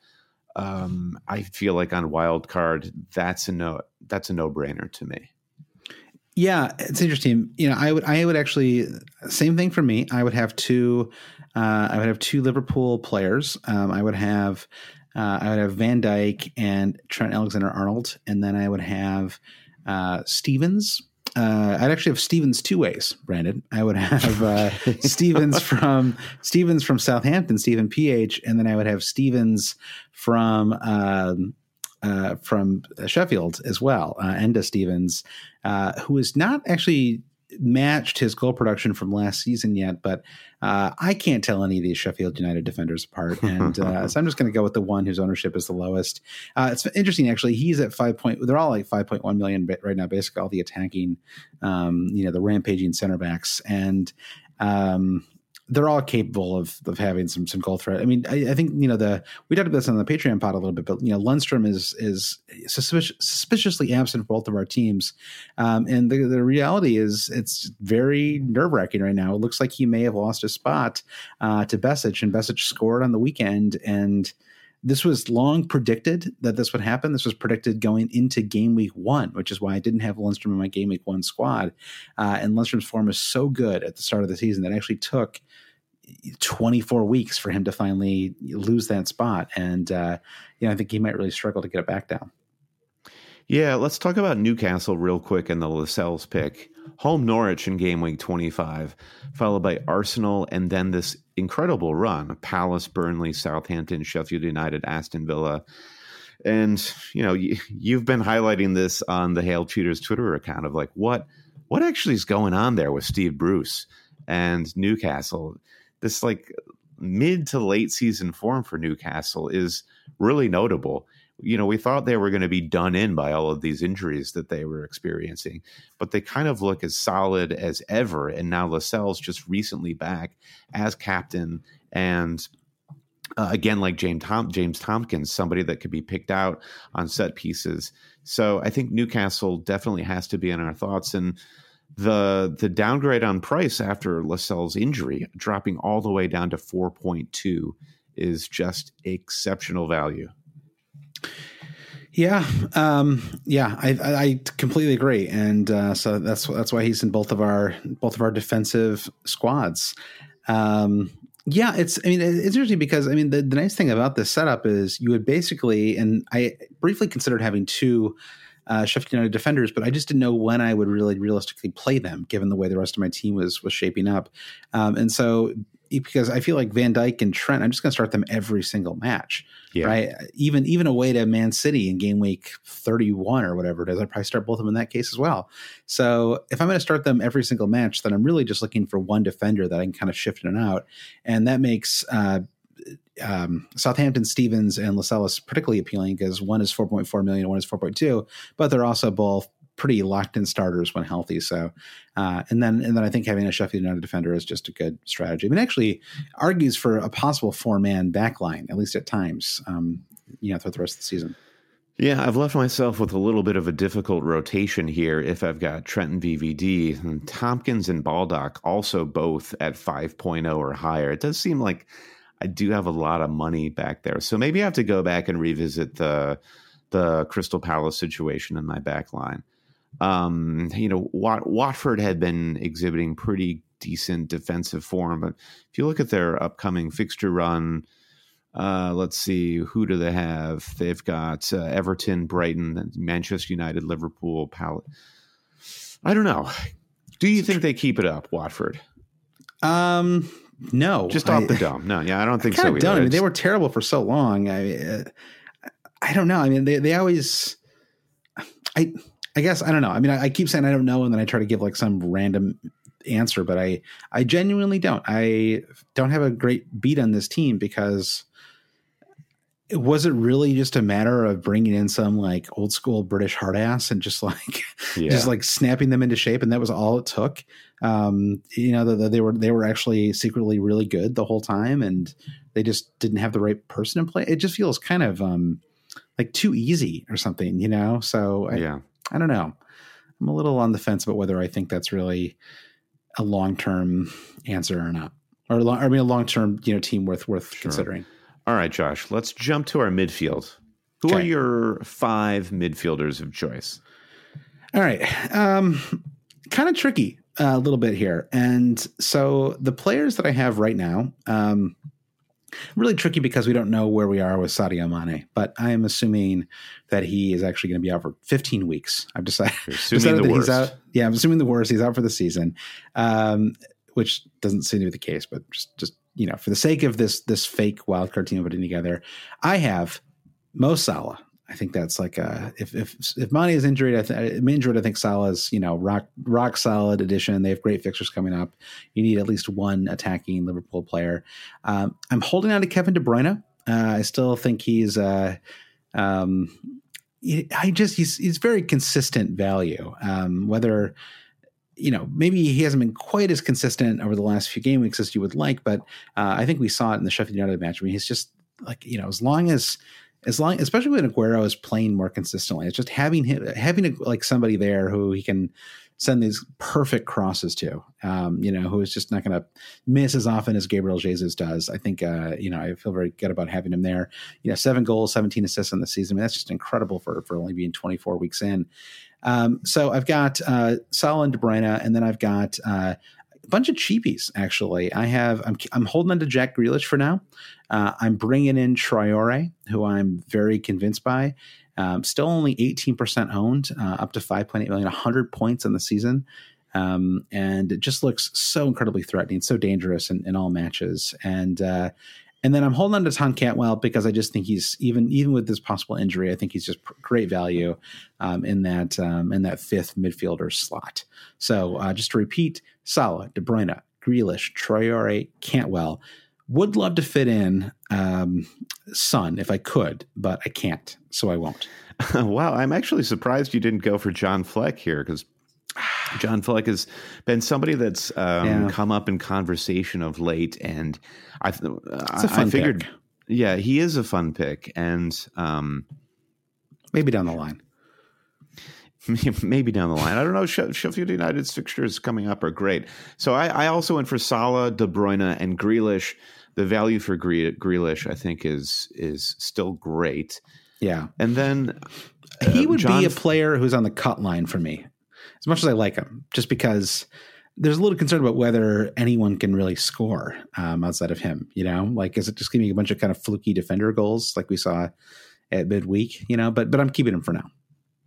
[SPEAKER 1] I feel like on wild card, that's a no-brainer to me.
[SPEAKER 3] Yeah, it's interesting. I would actually, same thing for me. I would have 2 Liverpool players. I would have Van Dijk and Trent Alexander-Arnold, and then I would have Stevens. I'd actually have Stevens 2 ways, Brandon. I would have Stevens from Southampton, Stephen PH, and then I would have Stevens from Sheffield as well, Enda Stevens, who has not actually matched his goal production from last season yet, but I can't tell any of these Sheffield United defenders apart. And so I'm just going to go with the one whose ownership is the lowest. It's interesting, actually. He's at they're all like 5.1 million right now, basically all the attacking, the rampaging center backs. And they're all capable of having some goal threat. I mean, I think, we talked about this on the Patreon pod a little bit, but, Lundstrom is suspiciously absent for both of our teams. And the reality is it's very nerve wracking right now. It looks like he may have lost his spot to Besic, and Besic scored on the weekend. And this was long predicted that this would happen. This was predicted going into game week 1, which is why I didn't have Lundstrom in my game week 1 squad. And Lundstrom's form is so good at the start of the season that it actually took 24 weeks for him to finally lose that spot. And, I think he might really struggle to get it back down.
[SPEAKER 1] Yeah, let's talk about Newcastle real quick and the Lascelles pick. Home Norwich in game week 25, followed by Arsenal, and then this incredible run: Palace, Burnley, Southampton, Sheffield United, Aston Villa. And, you've been highlighting this on the Hail Cheaters Twitter account of like, what actually is going on there with Steve Bruce and Newcastle? This like mid to late season form for Newcastle is really notable. We thought they were going to be done in by all of these injuries that they were experiencing, but they kind of look as solid as ever. And now Lascelles just recently back as captain, and again, like James Tompkins, somebody that could be picked out on set pieces. So I think Newcastle definitely has to be in our thoughts. And the downgrade on price after Lascelles' injury, dropping all the way down to 4.2, is just exceptional value.
[SPEAKER 3] Yeah. I completely agree. And so that's why he's in both of our defensive squads. It's interesting because, the nice thing about this setup is you would basically, and I briefly considered having two Sheffield United defenders, but I just didn't know when I would really realistically play them given the way the rest of my team was shaping up. And so, because I feel like Van Dijk and Trent, I'm just going to start them every single match, right? Even away to Man City in game week 31 or whatever it is, I'd probably start both of them in that case as well. So if I'm going to start them every single match, then I'm really just looking for one defender that I can kind of shift in and out. And that makes Southampton, Stevens, and Lascelles particularly appealing because one is 4.4 million, one is 4.2, but they're also both pretty locked in starters when healthy. So, and then I think having a Sheffield United defender is just a good strategy. Actually argues for a possible 4-man backline, at least at times, throughout the rest of the season.
[SPEAKER 1] Yeah, I've left myself with a little bit of a difficult rotation here if I've got Trent and VVD. And Tompkins and Baldock also both at 5.0 or higher. It does seem like I do have a lot of money back there. So maybe I have to go back and revisit the Crystal Palace situation in my back line. Watford had been exhibiting pretty decent defensive form, but if you look at their upcoming fixture run, let's see, who do they have? They've got Everton, Brighton, Manchester United, Liverpool, Palace. I don't know. Do you think they keep it up, Watford?
[SPEAKER 3] No,
[SPEAKER 1] just off the dome. No, yeah, I don't think so either.
[SPEAKER 3] They were terrible for so long. I don't know. They always. I guess I don't know. I keep saying I don't know, and then I try to give like some random answer, but I genuinely don't. I don't have a great beat on this team because was it really just a matter of bringing in some like old school British hard ass and just like just like snapping them into shape, and that was all it took. They were actually secretly really good the whole time, and they just didn't have the right person in play. It just feels kind of like too easy or something, So I don't know. I'm a little on the fence about whether I think that's really a long-term answer or not, or a long-term, team worth considering.
[SPEAKER 1] All right, Josh, let's jump to our midfield. Who are your 5 midfielders of choice?
[SPEAKER 3] All right. Kind of tricky a little bit here. And so the players that I have right now, really tricky because we don't know where we are with Sadio Mane, but I am assuming that he is actually going to be out for 15 weeks. I've decided that he's out. Yeah, I'm assuming the worst. He's out for the season, which doesn't seem to be the case, but just for the sake of this fake wildcard team putting together, I have Mo Salah. I think that's like if Mane is injured, I think Salah's rock solid addition. They have great fixtures coming up. You need at least one attacking Liverpool player. I'm holding on to Kevin De Bruyne. I still think he's he's very consistent value. Whether maybe he hasn't been quite as consistent over the last few game weeks as you would like, but I think we saw it in the Sheffield United match. He's just like as long, especially when Aguero is playing more consistently, it's just having somebody there who he can send these perfect crosses to, who is just not going to miss as often as Gabriel Jesus does. I think, I feel very good about having him there. 7 goals, 17 assists in the season. That's just incredible for only being 24 weeks in. So I've got Salah and De Bruyne, and then I've got a bunch of cheapies. Actually, I'm holding on to Jack Grealish for now. I'm bringing in Traore, who I'm very convinced by. Still only 18% owned, up to 5.8 million, 100 points in the season. And it just looks so incredibly threatening, so dangerous in all matches. And then I'm holding on to Tom Cantwell because I just think he's even with this possible injury, I think he's just great value in that fifth midfielder slot. So just to repeat: Salah, De Bruyne, Grealish, Traore, Cantwell. Would love to fit in Son if I could, but I can't, so I won't.
[SPEAKER 1] Wow, I'm actually surprised you didn't go for John Fleck here, because John Fleck has been somebody that's come up in conversation of late, and I figured,
[SPEAKER 3] pick.
[SPEAKER 1] Yeah, he is a fun pick, and
[SPEAKER 3] maybe down the line.
[SPEAKER 1] Maybe down the line. I don't know. Sheffield United's fixtures coming up are great. So I also went for Salah, De Bruyne, and Grealish. The value for Grealish, I think, is still great.
[SPEAKER 3] Yeah.
[SPEAKER 1] And then
[SPEAKER 3] he would be a player who's on the cut line for me, as much as I like him, just because there's a little concern about whether anyone can really score outside of him. Like, is it just giving a bunch of kind of fluky defender goals like we saw at midweek? But I'm keeping him for now.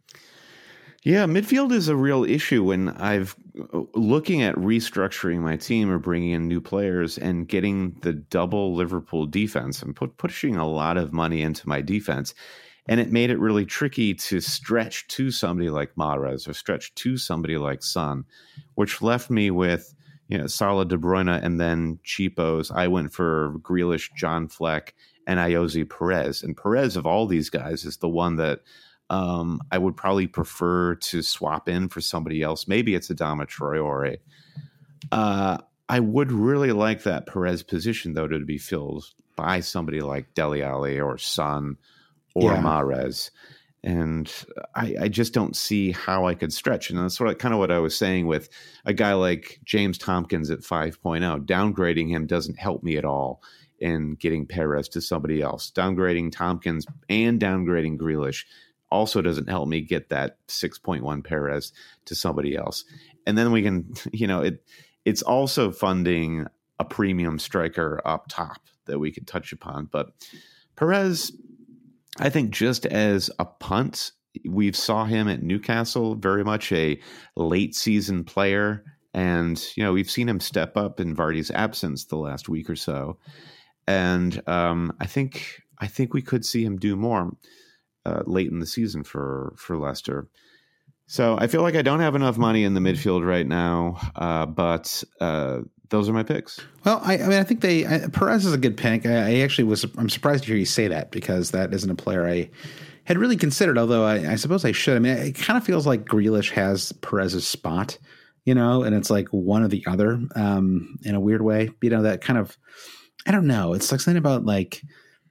[SPEAKER 1] Yeah, midfield is a real issue when I've looking at restructuring my team or bringing in new players and getting the double Liverpool defense and pushing a lot of money into my defense. And it made it really tricky to stretch to somebody like Mahrez or stretch to somebody like Son, which left me with Salah, De Bruyne, and then cheapos. I went for Grealish, John Fleck, and Ayoze Perez. And Perez, of all these guys, is the one that I would probably prefer to swap in for somebody else. Maybe it's Adama Traore. I would really like that Perez position, though, to be filled by somebody like Dele Alli or Son or Mahrez. And I just don't see how I could stretch. And that's kind of what I was saying with a guy like James Tompkins at 5.0. Downgrading him doesn't help me at all in getting Perez to somebody else. Downgrading Tompkins and downgrading Grealish also doesn't help me get that 6.1 Perez to somebody else. And then we can, it's also funding a premium striker up top that we could touch upon. But Perez, I think just as a punt, we've saw him at Newcastle, very much a late season player. And, we've seen him step up in Vardy's absence the last week or so. And I think we could see him do more late in the season for Leicester. So I feel like I don't have enough money in the midfield right now, but those are my picks.
[SPEAKER 3] Well, I think Perez is a good pick. I'm surprised to hear you say that, because that isn't a player I had really considered, although I suppose I should. I mean, it kind of feels like Grealish has Perez's spot, and it's like one or the other in a weird way. That kind of, I don't know. It's like something about like,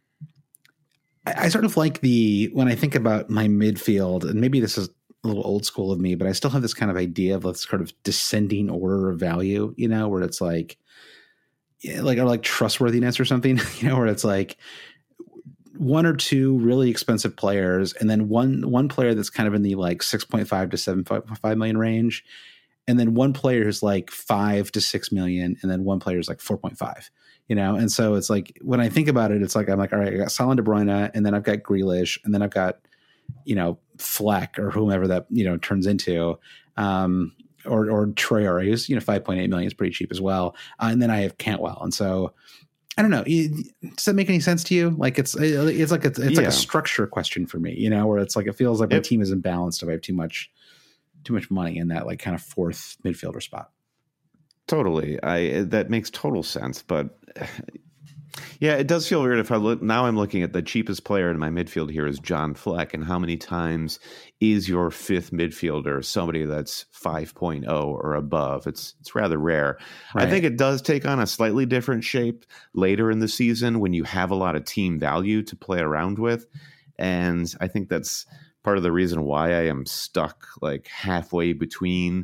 [SPEAKER 3] I sort of like when I think about my midfield, and maybe this is a little old school of me, but I still have this kind of idea of this sort of descending order of value, where it's like trustworthiness or something, where it's like one or two really expensive players, and then one player that's kind of in the like 6.5 to 7.5 million range, and then one player who's like 5 to 6 million, and then one player is like 4.5. And so it's like, when I think about it, it's like, I'm like, all right, I got Salah, De Bruyne, and then I've got Grealish, and then I've got, Fleck or whomever that, turns into, or Traore, who's, 5.8 million is pretty cheap as well. And then I have Cantwell. And so I don't know. Does that make any sense to you? Like it's like a structure question for me, where it's like, it feels like my team is imbalanced if I have too much money in that like kind of fourth midfielder spot.
[SPEAKER 1] Totally. That makes total sense. But yeah, it does feel weird if I'm looking at the cheapest player in my midfield here is John Fleck. And how many times is your fifth midfielder somebody that's 5.0 or above? It's rather rare. Right. I think it does take on a slightly different shape later in the season when you have a lot of team value to play around with. And I think that's part of the reason why I am stuck like halfway between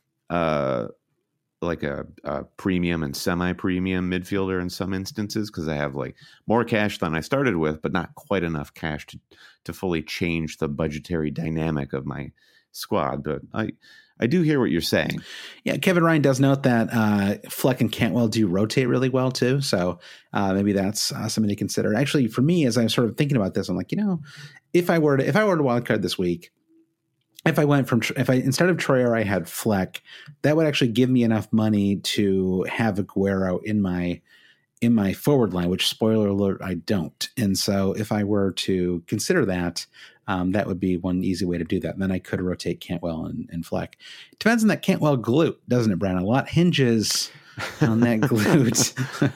[SPEAKER 1] like a premium and semi-premium midfielder in some instances, because I have like more cash than I started with, but not quite enough cash to fully change the budgetary dynamic of my squad. But I do hear what you're saying.
[SPEAKER 3] Yeah, Kevin Ryan does note that Fleck and Cantwell do rotate really well too. So maybe that's something to consider. Actually, for me, as I'm sort of thinking about this, I'm like, if I were to wildcard this week, if I instead of Troyer, I had Fleck, that would actually give me enough money to have Aguero in my forward line, which, spoiler alert, I don't. And so if I were to consider that, that would be one easy way to do that. And then I could rotate Cantwell and Fleck. It depends on that Cantwell glute, doesn't it, Brandon? A lot hinges on that glute.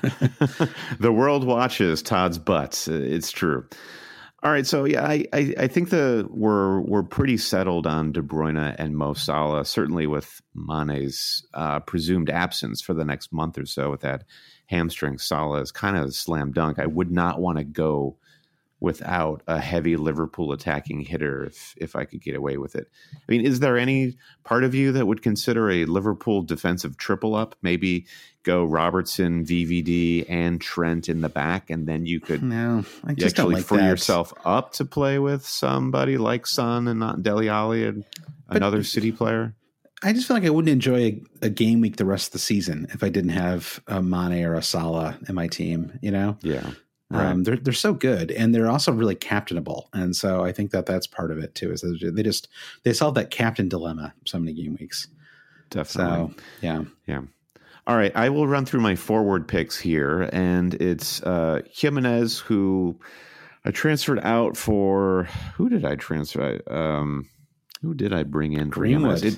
[SPEAKER 1] The world watches Todd's butts. It's true. All right, so yeah, I think we're pretty settled on De Bruyne and Mo Salah, certainly with Mane's presumed absence for the next month or so with that hamstring. Salah is kind of a slam dunk. I would not want to go without a heavy Liverpool attacking hitter if I could get away with it. I mean, is there any part of you that would consider a Liverpool defensive triple up? Maybe go Robertson, VVD, and Trent in the back, and then you could
[SPEAKER 3] I just don't like
[SPEAKER 1] free
[SPEAKER 3] that.
[SPEAKER 1] yourself up to play with somebody like Son and not Dele Alli and another City player?
[SPEAKER 3] I just feel like I wouldn't enjoy a game week the rest of the season if I didn't have a Mane or a Salah in my team, you know?
[SPEAKER 1] Yeah. Right.
[SPEAKER 3] They're so good, and they're also really captainable, and so I think that's part of it too. Is they solve that captain dilemma so many game weeks.
[SPEAKER 1] Definitely.
[SPEAKER 3] So yeah.
[SPEAKER 1] All right, I will run through my forward picks here, and it's Jimenez, who I transferred out for. Who did I transfer? Who did I bring in?
[SPEAKER 3] Greenwood.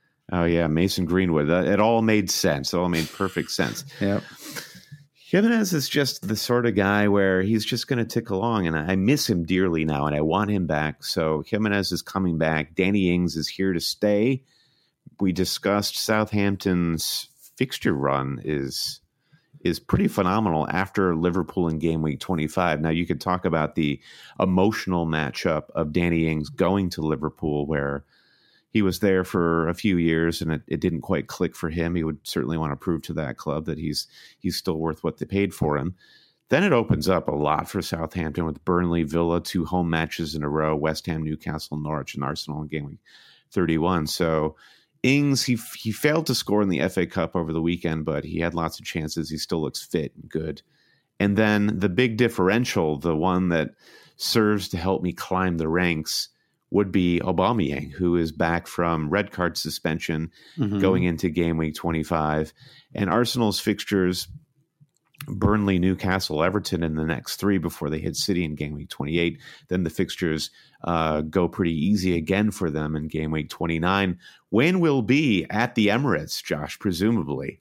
[SPEAKER 1] Mason Greenwood. It all made sense. It all made perfect sense.
[SPEAKER 3] Yep.
[SPEAKER 1] Jimenez is just the sort of guy where he's just going to tick along, and I miss him dearly now, and I want him back. So Jimenez is coming back. Danny Ings is here to stay. We discussed Southampton's fixture run is pretty phenomenal after Liverpool in game week 25. Now, you could talk about the emotional matchup of Danny Ings going to Liverpool, where he was there for a few years and it didn't quite click for him. He would certainly want to prove to that club that he's still worth what they paid for him. Then it opens up a lot for Southampton with Burnley, Villa, 2 home matches in a row, West Ham, Newcastle, Norwich, and Arsenal in game week 31. So Ings, he failed to score in the FA Cup over the weekend, but he had lots of chances. He still looks fit and good. And then the big differential, the one that serves to help me climb the ranks, would be Aubameyang, who is back from red card suspension going into game week 25. And Arsenal's fixtures, Burnley, Newcastle, Everton in the next 3 before they hit City in game week 28. Then the fixtures go pretty easy again for them in game week 29. When will be at the Emirates, Josh, presumably,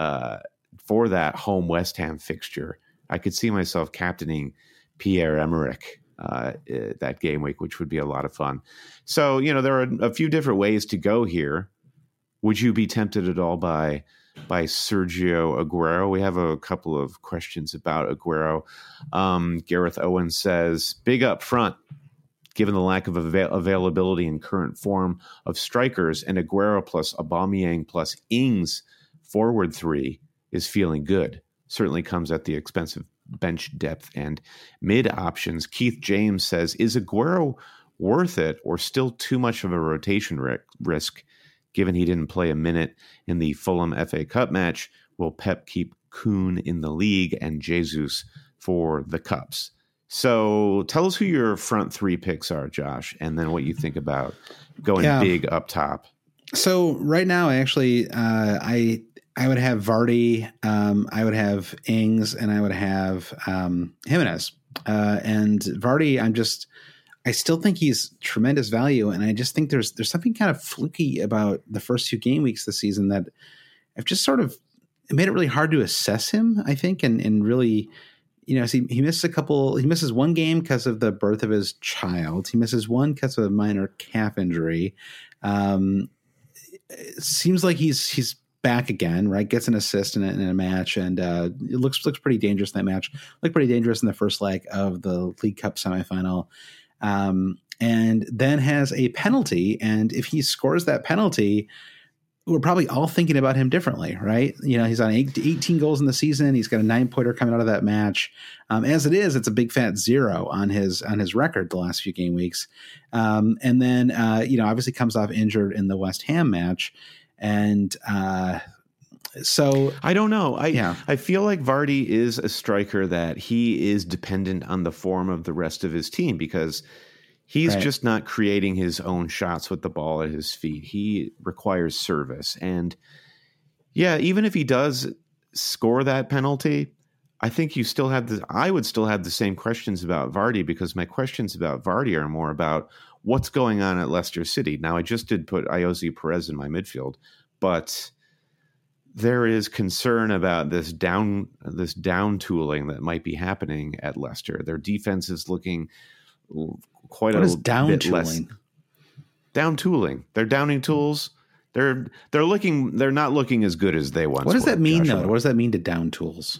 [SPEAKER 1] for that home West Ham fixture. I could see myself captaining Pierre-Emerick that game week, which would be a lot of fun. So, there are a few different ways to go here. Would you be tempted at all by Sergio Aguero? We have a couple of questions about Aguero. Gareth Owen says, big up front, given the lack of availability and current form of strikers, and Aguero plus Aubameyang plus Ings forward 3 is feeling good. Certainly comes at the expense of bench depth and mid options. Keith James says, is Aguero worth it or still too much of a rotation risk given he didn't play a minute in the Fulham FA Cup match? Will Pep keep Kuhn in the league and Jesus for the Cups? So tell us who your front 3 picks are, Josh, and then what you think about going big up top.
[SPEAKER 3] So right now, actually, I would have Vardy, I would have Ings, and I would have Jimenez. And Vardy, I still think he's tremendous value, and I just think there's something kind of fluky about the first 2 game weeks this season that I've just sort of made it really hard to assess him, I think, and really, he misses 1 game because of the birth of his child. He misses 1 because of a minor calf injury. It seems like he's back again, right? Gets an assist in a match, and it looks pretty dangerous in that match. Looked pretty dangerous in the first leg of the League Cup semifinal, and then has a penalty. And if he scores that penalty, we're probably all thinking about him differently, right? He's on 18 goals in the season. He's got a 9-pointer coming out of that match. As it is, it's a big fat 0 on his record the last few game weeks. And then, obviously comes off injured in the West Ham match. And so
[SPEAKER 1] I don't know. I feel like Vardy is a striker that he is dependent on the form of the rest of his team, because He's just not creating his own shots with the ball at his feet. He requires service. And yeah, even if he does score that penalty, I think I would still have the same questions about Vardy, because my questions about Vardy are more about what's going on at Leicester City. Now, I just did put Ayoze Perez in my midfield, but there is concern about this down tooling that might be happening at Leicester. Their defense is looking quite
[SPEAKER 3] what
[SPEAKER 1] a
[SPEAKER 3] is down
[SPEAKER 1] bit
[SPEAKER 3] tooling?
[SPEAKER 1] less. Down tooling. They're downing tools. They're not looking as good as they once were.
[SPEAKER 3] What does that mean,
[SPEAKER 1] Joshua.
[SPEAKER 3] though? What does that mean to down tools?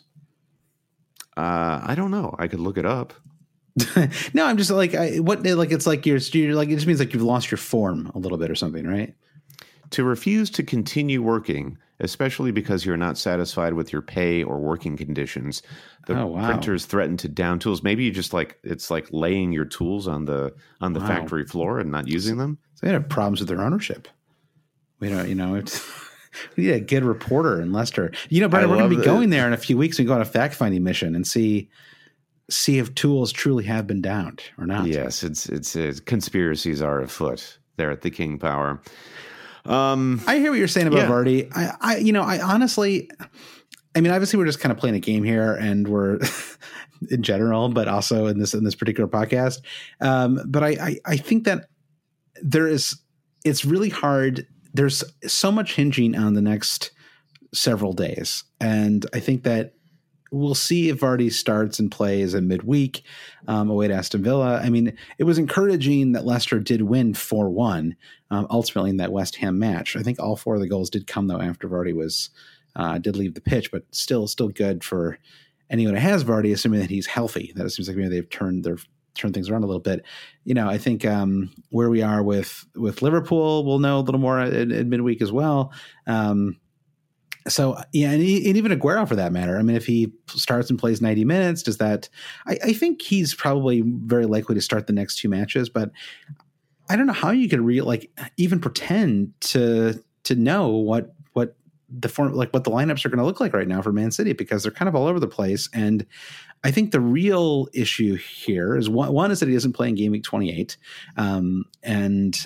[SPEAKER 1] I don't know. I could look it up.
[SPEAKER 3] No, I'm just it's like you're like, it just means like you've lost your form a little bit or something, right?
[SPEAKER 1] To refuse to continue working, especially because you're not satisfied with your pay or working conditions, the printers threaten to down tools. Maybe you just it's like laying your tools on the factory floor and not using them.
[SPEAKER 3] So they have problems with their ownership. We don't, we need a good reporter in Leicester. Brandon, we're going to be going there in a few weeks and go on a fact-finding mission and see if tools truly have been downed or not.
[SPEAKER 1] Yes, it's conspiracies are afoot there at the King Power.
[SPEAKER 3] I hear what you're saying about Vardy. I honestly, obviously we're just kind of playing a game here, and we're in general, but also in this particular podcast. But I think that it's really hard. There's so much hinging on the next several days. And I think that we'll see if Vardy starts and plays in midweek away to Aston Villa. It was encouraging that Leicester did win 4-1 ultimately in that West Ham match. I think all 4 of the goals did come, though, after Vardy did leave the pitch, but still good for anyone who has Vardy, assuming that he's healthy. That it seems like maybe they've turned things around a little bit. I think where we are with Liverpool, we'll know a little more at midweek as well. So yeah, and even Aguero for that matter. If he starts and plays 90 minutes, does that? I think he's probably very likely to start the next 2 matches, but I don't know how you could even pretend to know what the form, what the lineups are going to look like right now for Man City, because they're kind of all over the place. And I think the real issue here is one is that he isn't playing game week 28. And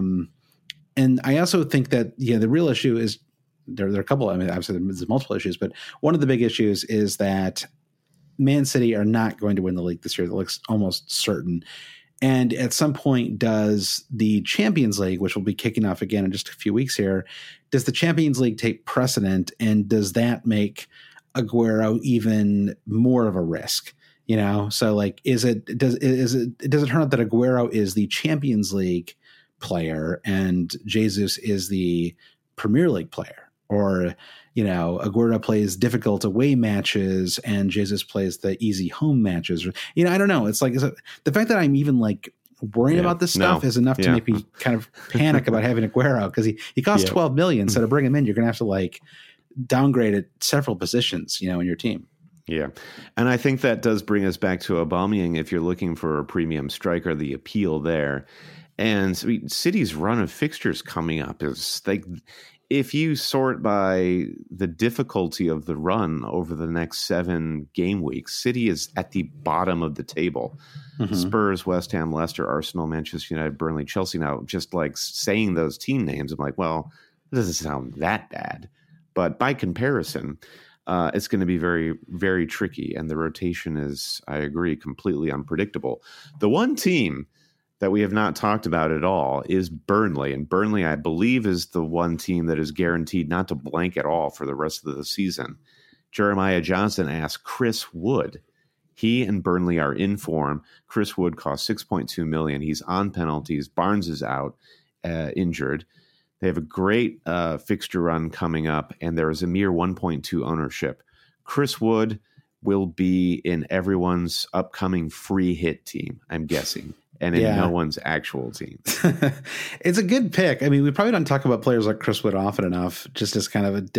[SPEAKER 3] I also think that, the real issue is there are a couple, obviously there's multiple issues, but one of the big issues is that Man City are not going to win the league this year. That looks almost certain. And at some point, does the Champions League, which will be kicking off again in just a few weeks here, does the Champions League take precedent, and does that make Aguero even more of a risk? So does it turn out that Aguero is the Champions League player and Jesus is the Premier League player, or Aguero plays difficult away matches and Jesus plays the easy home matches? I don't know. It's the fact that I'm even worrying about this stuff is enough to make me kind of panic about having Aguero, because he costs 12 million. So to bring him in, you're going to have to downgrade at several positions, in your team.
[SPEAKER 1] Yeah. And I think that does bring us back to Aubameyang. If you're looking for a premium striker, the appeal there. And City's run of fixtures coming up is if you sort by the difficulty of the run over the next 7 game weeks, City is at the bottom of the table. Mm-hmm. Spurs, West Ham, Leicester, Arsenal, Manchester United, Burnley, Chelsea. Now, just saying those team names, I'm like, well, it doesn't sound that bad. But by comparison, it's going to be very, very tricky. And the rotation is, I agree, completely unpredictable. The one team that we have not talked about at all is Burnley. And Burnley, I believe, is the one team that is guaranteed not to blank at all for the rest of the season. Jeremiah Johnson asked Chris Wood. He and Burnley are in form. Chris Wood costs $6.2 million. He's on penalties. Barnes is out, injured. They have a great fixture run coming up, and there is a mere 1.2 ownership. Chris Wood will be in everyone's upcoming free hit team, I'm guessing, and in no one's actual team.
[SPEAKER 3] It's a good pick. we probably don't talk about players like Chris Wood often enough, just as kind of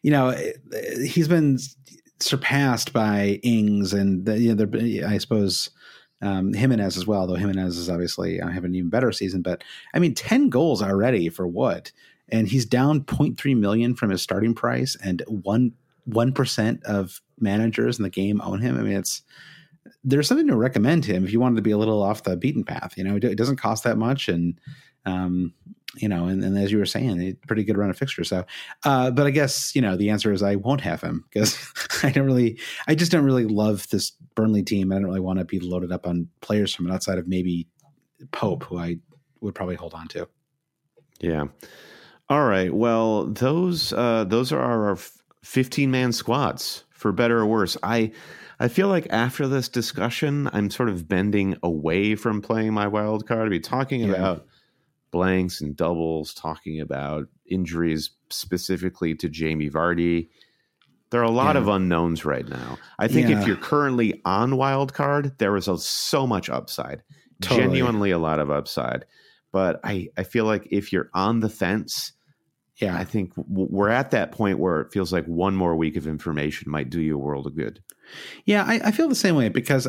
[SPEAKER 3] he's been surpassed by Ings and I suppose Jimenez as well, though Jimenez is obviously having an even better season. But 10 goals already for Wood, and he's down 0.3 million from his starting price, and 1% of managers in the game own him. there's something to recommend him if you wanted to be a little off the beaten path. It doesn't cost that much, and and as you were saying, a pretty good run of fixtures. So, but I guess the answer is I won't have him because I just don't really love this Burnley team. I don't really want to be loaded up on players from it outside of maybe Pope, who I would probably hold on to.
[SPEAKER 1] Yeah. All right. Well, those are our 15-man squads, for better or worse. I feel like after this discussion, I'm sort of bending away from playing my wild card. I'll be talking about blanks and doubles, talking about injuries specifically to Jamie Vardy. There are a lot of unknowns right now. I think if you're currently on wild card, there is so much upside, genuinely a lot of upside. But I feel like if you're on the fence, I think we're at that point where it feels like one more week of information might do you a world of good.
[SPEAKER 3] Yeah, I feel the same way because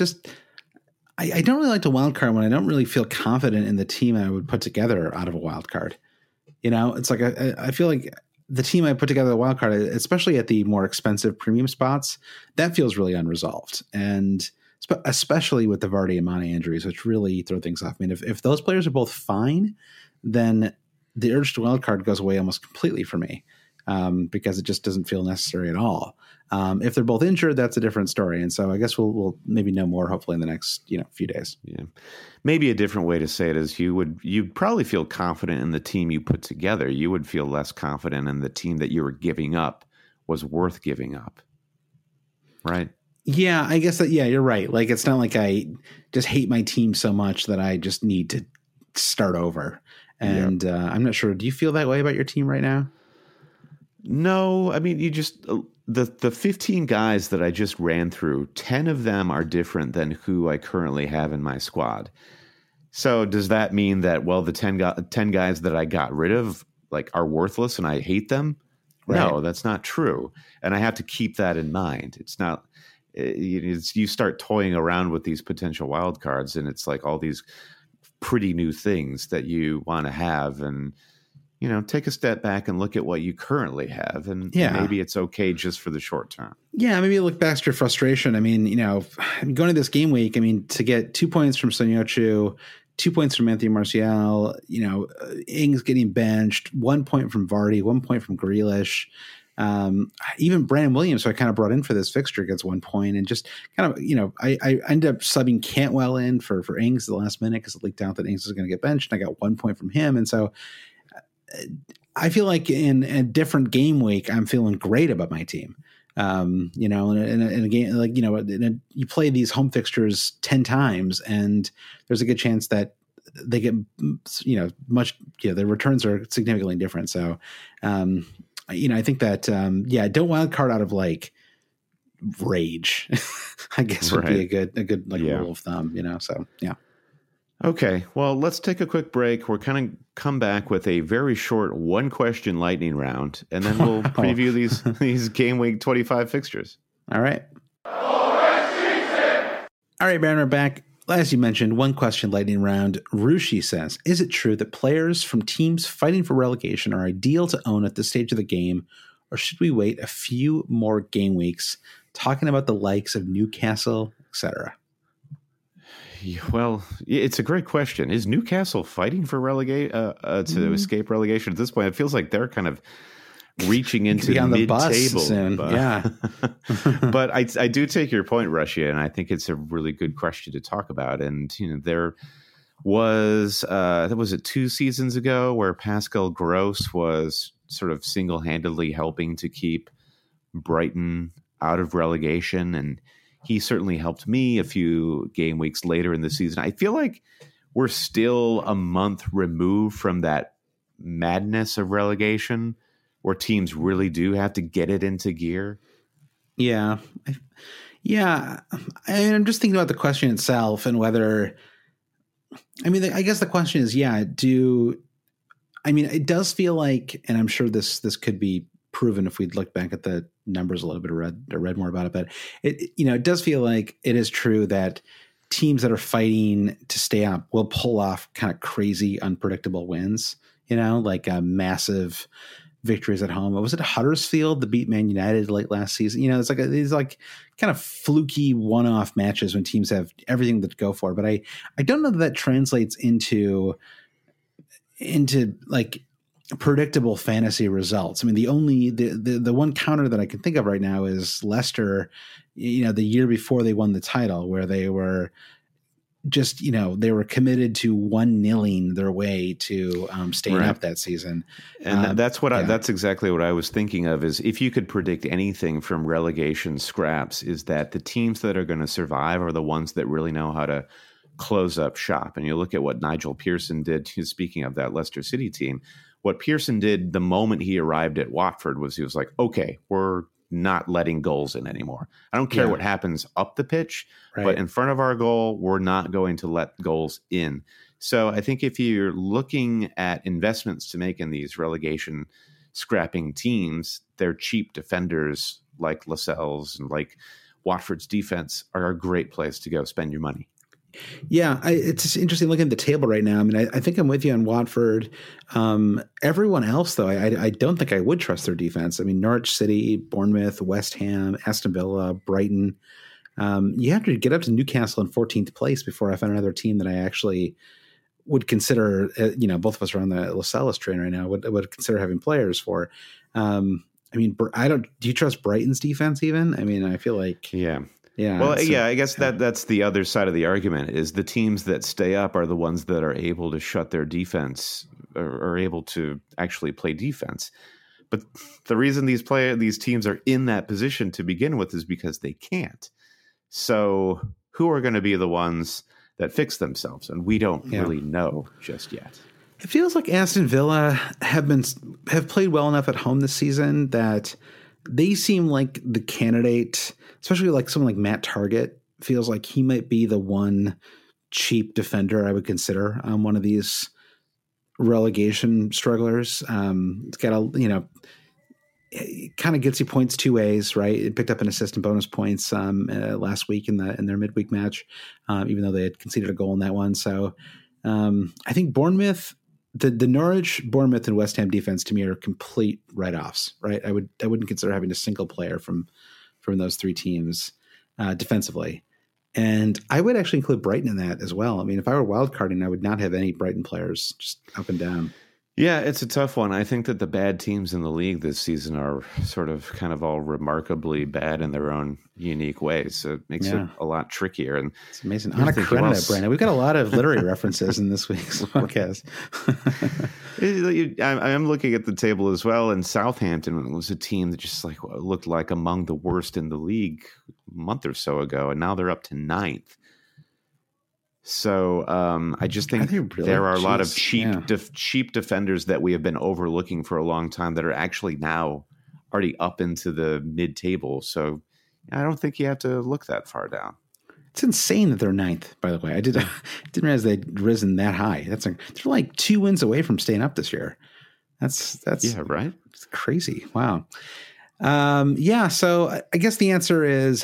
[SPEAKER 3] I don't really like to wild card when I don't really feel confident in the team I would put together out of a wild card. It's like I feel like the team I put together the wild card, especially at the more expensive premium spots, that feels really unresolved. And especially with the Vardy and Mane injuries, which really throw things off. I mean, if those players are both fine, then the urge to wild card goes away almost completely for me because it just doesn't feel necessary at all. If they're both injured, that's a different story. And so I guess we'll maybe know more hopefully in the next few days.
[SPEAKER 1] Yeah, maybe a different way to say it is you'd probably feel confident in the team you put together. You would feel less confident in the team that you were giving up was worth giving up, right?
[SPEAKER 3] Yeah, I guess that. Yeah, you're right. Like it's not like I just hate my team so much that I just need to start over. And I'm not sure. Do you feel that way about your team right now?
[SPEAKER 1] No, I mean, you just the 15 guys that I just ran through, 10 of them are different than who I currently have in my squad. So does that mean that, well, the 10 guys that I got rid of are worthless and I hate them? Right. No, that's not true. And I have to keep that in mind. It's not, you start toying around with these potential wild cards and it's like all these pretty new things that you want to have and, take a step back and look at what you currently have. And maybe it's okay just for the short term. Yeah.
[SPEAKER 3] Maybe look past your frustration. I mean, going to this game week, to get 2 points from Son Heung-min, 2 points from Anthony Martial, Ings getting benched, 1 point from Vardy, 1 point from Grealish. Even Brandon Williams, who I kind of brought in for this fixture, gets 1 point, and just kind of, I ended up subbing Cantwell in for Ings at the last minute because it leaked out that Ings was going to get benched, and I got 1 point from him. And so I feel like in a different game week, I'm feeling great about my team. In a game you play these home fixtures 10 times, and there's a good chance that they get, their returns are significantly different. So, I think that, don't wild card out of rage, I guess would be a good rule of thumb, so yeah.
[SPEAKER 1] Okay. Well, let's take a quick break. We're kind of come back with a very short 1-question lightning round, and then we'll preview these game week 25 fixtures.
[SPEAKER 3] All right. All right, Baron, we're back. As you mentioned, 1-question lightning round. Rushi says, is it true that players from teams fighting for relegation are ideal to own at this stage of the game, or should we wait a few more game weeks talking about the likes of Newcastle, etc.?
[SPEAKER 1] Well, it's a great question. Is Newcastle fighting for to escape relegation at this point? It feels like they're kind of reaching into mid-table. But I do take your point, Russia, and I think it's a really good question to talk about. And there was that was it 2 seasons ago where Pascal Gross was sort of single-handedly helping to keep Brighton out of relegation, and he certainly helped me a few game weeks later in the season. I feel like we're still a month removed from that madness of relegation where teams really do have to get it into gear.
[SPEAKER 3] Yeah. I'm just thinking about the question itself and whether, I guess the question is, it does feel like, and I'm sure this could be proven if we'd look back at the numbers a little bit or read more about it, but it does feel like it is true that teams that are fighting to stay up will pull off kind of crazy, unpredictable wins, like a massive victories at home. Was it Huddersfield that beat Man United late last season? It's like these like kind of fluky one-off matches when teams have everything to go for. But I don't know that translates into like predictable fantasy results. I mean, the one counter that I can think of right now is Leicester, the year before they won the title, where they were just, they were committed to 1-0ing their way to staying up that season.
[SPEAKER 1] And that's exactly what I was thinking of, is if you could predict anything from relegation scraps, is that the teams that are going to survive are the ones that really know how to close up shop. And you look at what Nigel Pearson did, speaking of that Leicester City team, what Pearson did the moment he arrived at Watford was he was like, okay, we're not letting goals in anymore. I don't care what happens up the pitch, but in front of our goal, we're not going to let goals in. So I think if you're looking at investments to make in these relegation scrapping teams, they're cheap defenders like Lascelles and like Watford's defense are a great place to go spend your money.
[SPEAKER 3] Yeah, it's just interesting looking at the table right now. I mean, I think I'm with you on Watford. Everyone else, though, I don't think I would trust their defense. I mean, Norwich City, Bournemouth, West Ham, Aston Villa, Brighton. You have to get up to Newcastle in 14th place before I find another team that I actually would consider, both of us are on the Lascelles train right now, would consider having players for. I mean, do you trust Brighton's defense even? I mean, I feel like...
[SPEAKER 1] Yeah. Well, I guess that's the other side of the argument, is the teams that stay up are the ones that are able to shut their defense or are able to actually play defense. But the reason these teams are in that position to begin with is because they can't. So who are going to be the ones that fix themselves? And we don't really know just yet.
[SPEAKER 3] It feels like Aston Villa have played well enough at home this season that they seem like the candidate, especially like someone like Matt Targett feels like he might be the one cheap defender I would consider on one of these relegation strugglers. It's got it kind of gets you points two ways, right? It picked up an assist and bonus points last week in their midweek match, even though they had conceded a goal in that one. So I think Bournemouth, the Norwich, Bournemouth, and West Ham defense to me are complete write-offs, right? I wouldn't consider having a single player from those three teams defensively. And I would actually include Brighton in that as well. I mean, if I were wildcarding, I would not have any Brighton players just up and down.
[SPEAKER 1] Yeah, it's a tough one. I think that the bad teams in the league this season are sort of kind of all remarkably bad in their own unique ways. So it makes it a lot trickier. And
[SPEAKER 3] it's amazing. On a credit, Brandon. We've got a lot of literary references in this week's podcast.
[SPEAKER 1] I'm looking at the table as well, and Southampton was a team that just looked like among the worst in the league a month or so ago, and now they're up to 9th. So I just think there are a lot of cheap defenders that we have been overlooking for a long time that are actually now already up into the mid-table. So I don't think you have to look that far down.
[SPEAKER 3] It's insane that they're 9th, by the way. I didn't realize they'd risen that high. They're like 2 wins away from staying up this year. That's
[SPEAKER 1] right.
[SPEAKER 3] It's crazy. Wow. So I guess the answer is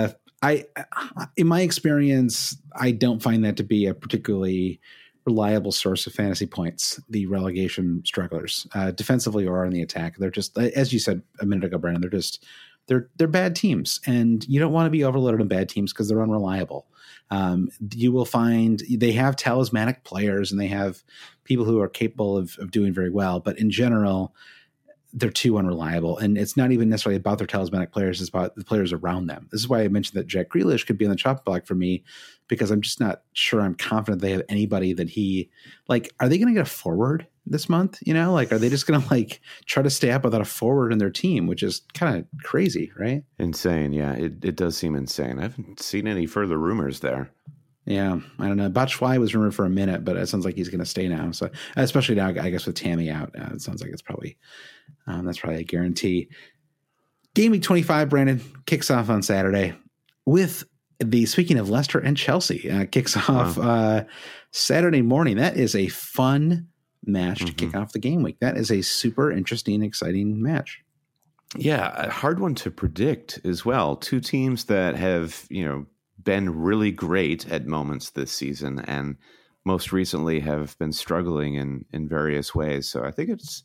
[SPEAKER 3] in my experience, I don't find that to be a particularly reliable source of fantasy points, the relegation strugglers, defensively or on the attack. They're just, as you said a minute ago, Brandon, they're bad teams, and you don't want to be overloaded on bad teams because they're unreliable. You will find they have talismanic players and they have people who are capable of doing very well, but in general, they're too unreliable. And it's not even necessarily about their talismanic players, it's about the players around them. This is why I mentioned that Jack Grealish could be on the chopping block for me, because I'm just not sure I'm confident they have anybody that are they going to get a forward this month? Are they just going to try to stay up without a forward in their team, which is kind of crazy, right?
[SPEAKER 1] Insane. Yeah, it does seem insane. I haven't seen any further rumors there.
[SPEAKER 3] Yeah, I don't know. Batshuayi was rumored for a minute, but it sounds like he's going to stay now. So, especially now, I guess with Tammy out, it sounds like it's probably that's probably a guarantee. Game week 25, Brandon, kicks off on Saturday with speaking of Leicester and Chelsea, kicks off Saturday morning. That is a fun match to kick off the game week. That is a super interesting, exciting match.
[SPEAKER 1] Yeah, a hard one to predict as well. Two teams that have, been really great at moments this season and most recently have been struggling in various ways. So I think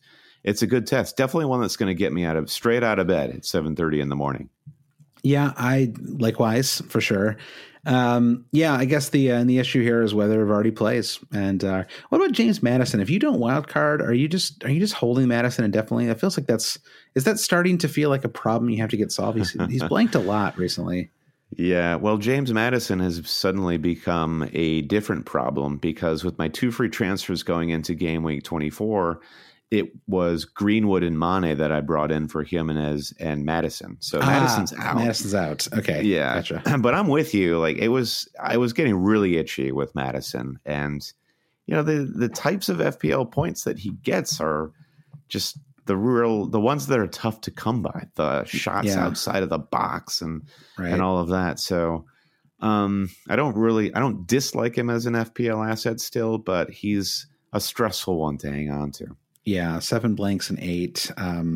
[SPEAKER 1] it's a good test. Definitely one that's going to get me straight out of bed at 7:30 in the morning.
[SPEAKER 3] Yeah, I likewise for sure. I guess the issue here is whether Vardy plays. And what about James Maddison? If you don't wild card, are you just holding Maddison indefinitely? It feels like is that starting to feel like a problem you have to get solved? He's blanked a lot recently.
[SPEAKER 1] Yeah, well, James Maddison has suddenly become a different problem because with my 2 free transfers going into game week 24, it was Greenwood and Mane that I brought in for Jimenez and Maddison. So Maddison's out.
[SPEAKER 3] Maddison's out. Okay.
[SPEAKER 1] Yeah.
[SPEAKER 3] Gotcha.
[SPEAKER 1] But I'm with you. Like I was getting really itchy with Maddison. And, the types of FPL points that he gets are just the ones that are tough to come by, the shots outside of the box and all of that. So I don't dislike him as an FPL asset still, but he's a stressful one to hang on to.
[SPEAKER 3] Yeah, 7 blanks and 8.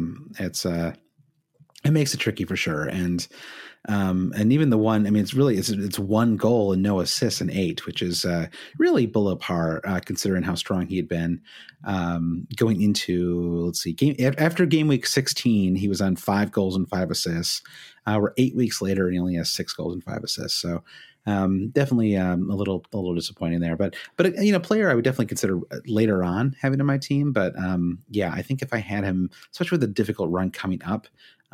[SPEAKER 3] It makes it tricky for sure. And even the one, I mean, it's 1 goal and no assists and 8, which is really below par considering how strong he had been going into, after game week 16, he was on 5 goals and 5 assists. We're 8 weeks later and he only has 6 goals and 5 assists. So definitely a little disappointing there, but player I would definitely consider later on having in my team. But I think if I had him, especially with the difficult run coming up,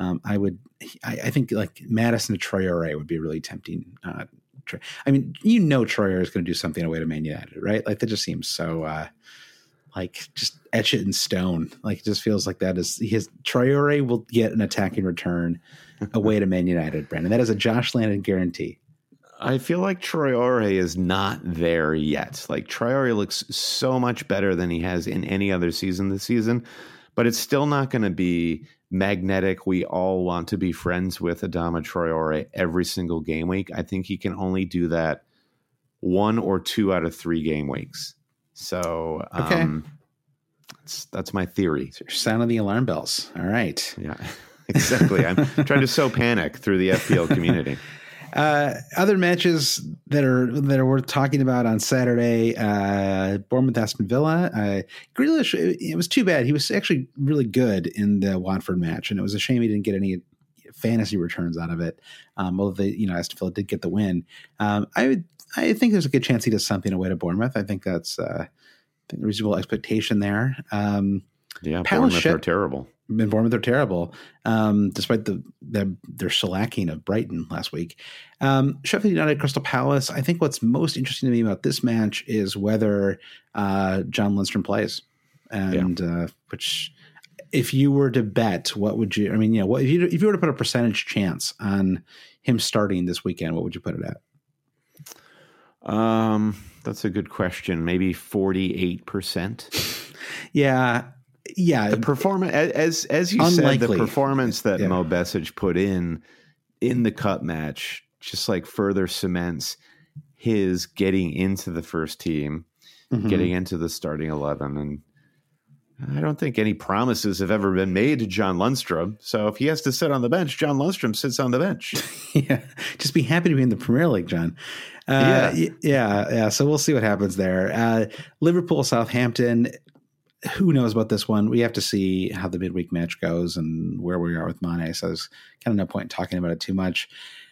[SPEAKER 3] I think like Maddison to Traore would be really tempting. I mean, Traore is going to do something away to Man United, right? Like that just seems so just etch it in stone. Like it just feels like that is Traore will get an attacking return away to Man United, Brandon. That is a Josh Landon guarantee.
[SPEAKER 1] I feel like Traore is not there yet. Like Traore looks so much better than he has in any other season this season, but it's still not going to be magnetic. We all want to be friends with Adama Traore every single game week. I think he can only do that 1 or 2 out of 3 game weeks. So that's my theory.
[SPEAKER 3] So you're sounding the alarm bells. All right.
[SPEAKER 1] Yeah, exactly. I'm trying to sow panic through the FPL community.
[SPEAKER 3] Other matches that are worth talking about on Saturday, Bournemouth Aston Villa. Grealish, it was too bad. He was actually really good in the Watford match, and it was a shame he didn't get any fantasy returns out of it. Although Aston Villa did get the win. I think there's a good chance he does something away to Bournemouth. I think that's a reasonable expectation there.
[SPEAKER 1] Bournemouth are terrible.
[SPEAKER 3] Bournemouth are terrible, despite their shellacking of Brighton last week. Sheffield United, Crystal Palace. I think what's most interesting to me about this match is whether John Lundstrom plays, and which, if you were to bet, what would you? I mean, if you were to put a percentage chance on him starting this weekend, what would you put it at?
[SPEAKER 1] That's a good question. Maybe 48%.
[SPEAKER 3] Yeah.
[SPEAKER 1] The performance, as you
[SPEAKER 3] Unlikely.
[SPEAKER 1] said, the performance that Mo Besic put in the cup match just like further cements his getting into the first team, getting into the starting 11. And I don't think any promises have ever been made to John Lundstrom. So if he has to sit on the bench, John Lundstrom sits on the bench.
[SPEAKER 3] Just be happy to be in the Premier League, John. So we'll see what happens there. Liverpool, Southampton. Who knows about this one? We have to see how the midweek match goes and where we are with Mane. So there's kind of no point in talking about it too much.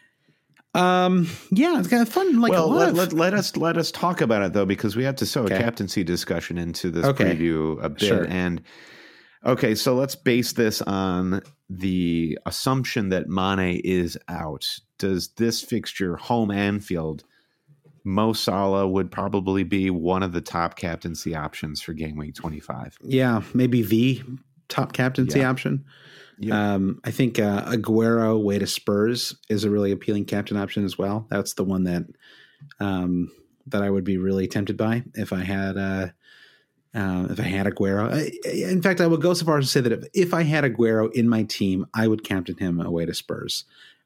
[SPEAKER 3] It's kind of fun.
[SPEAKER 1] Let us talk about it though, because we have to sow a captaincy discussion into this preview a bit.
[SPEAKER 3] Sure.
[SPEAKER 1] And so let's base this on the assumption that Mane is out. Does this fixture, home Anfield, Mo Salah would probably be one of the top captaincy options for game week 25.
[SPEAKER 3] Yeah, maybe the top captaincy option. Yeah. I think Aguero way to Spurs is a really appealing captain option as well. That's the one that I would be really tempted by if I had Aguero. In fact, I would go so far as to say that if I had Aguero in my team, I would captain him away to Spurs.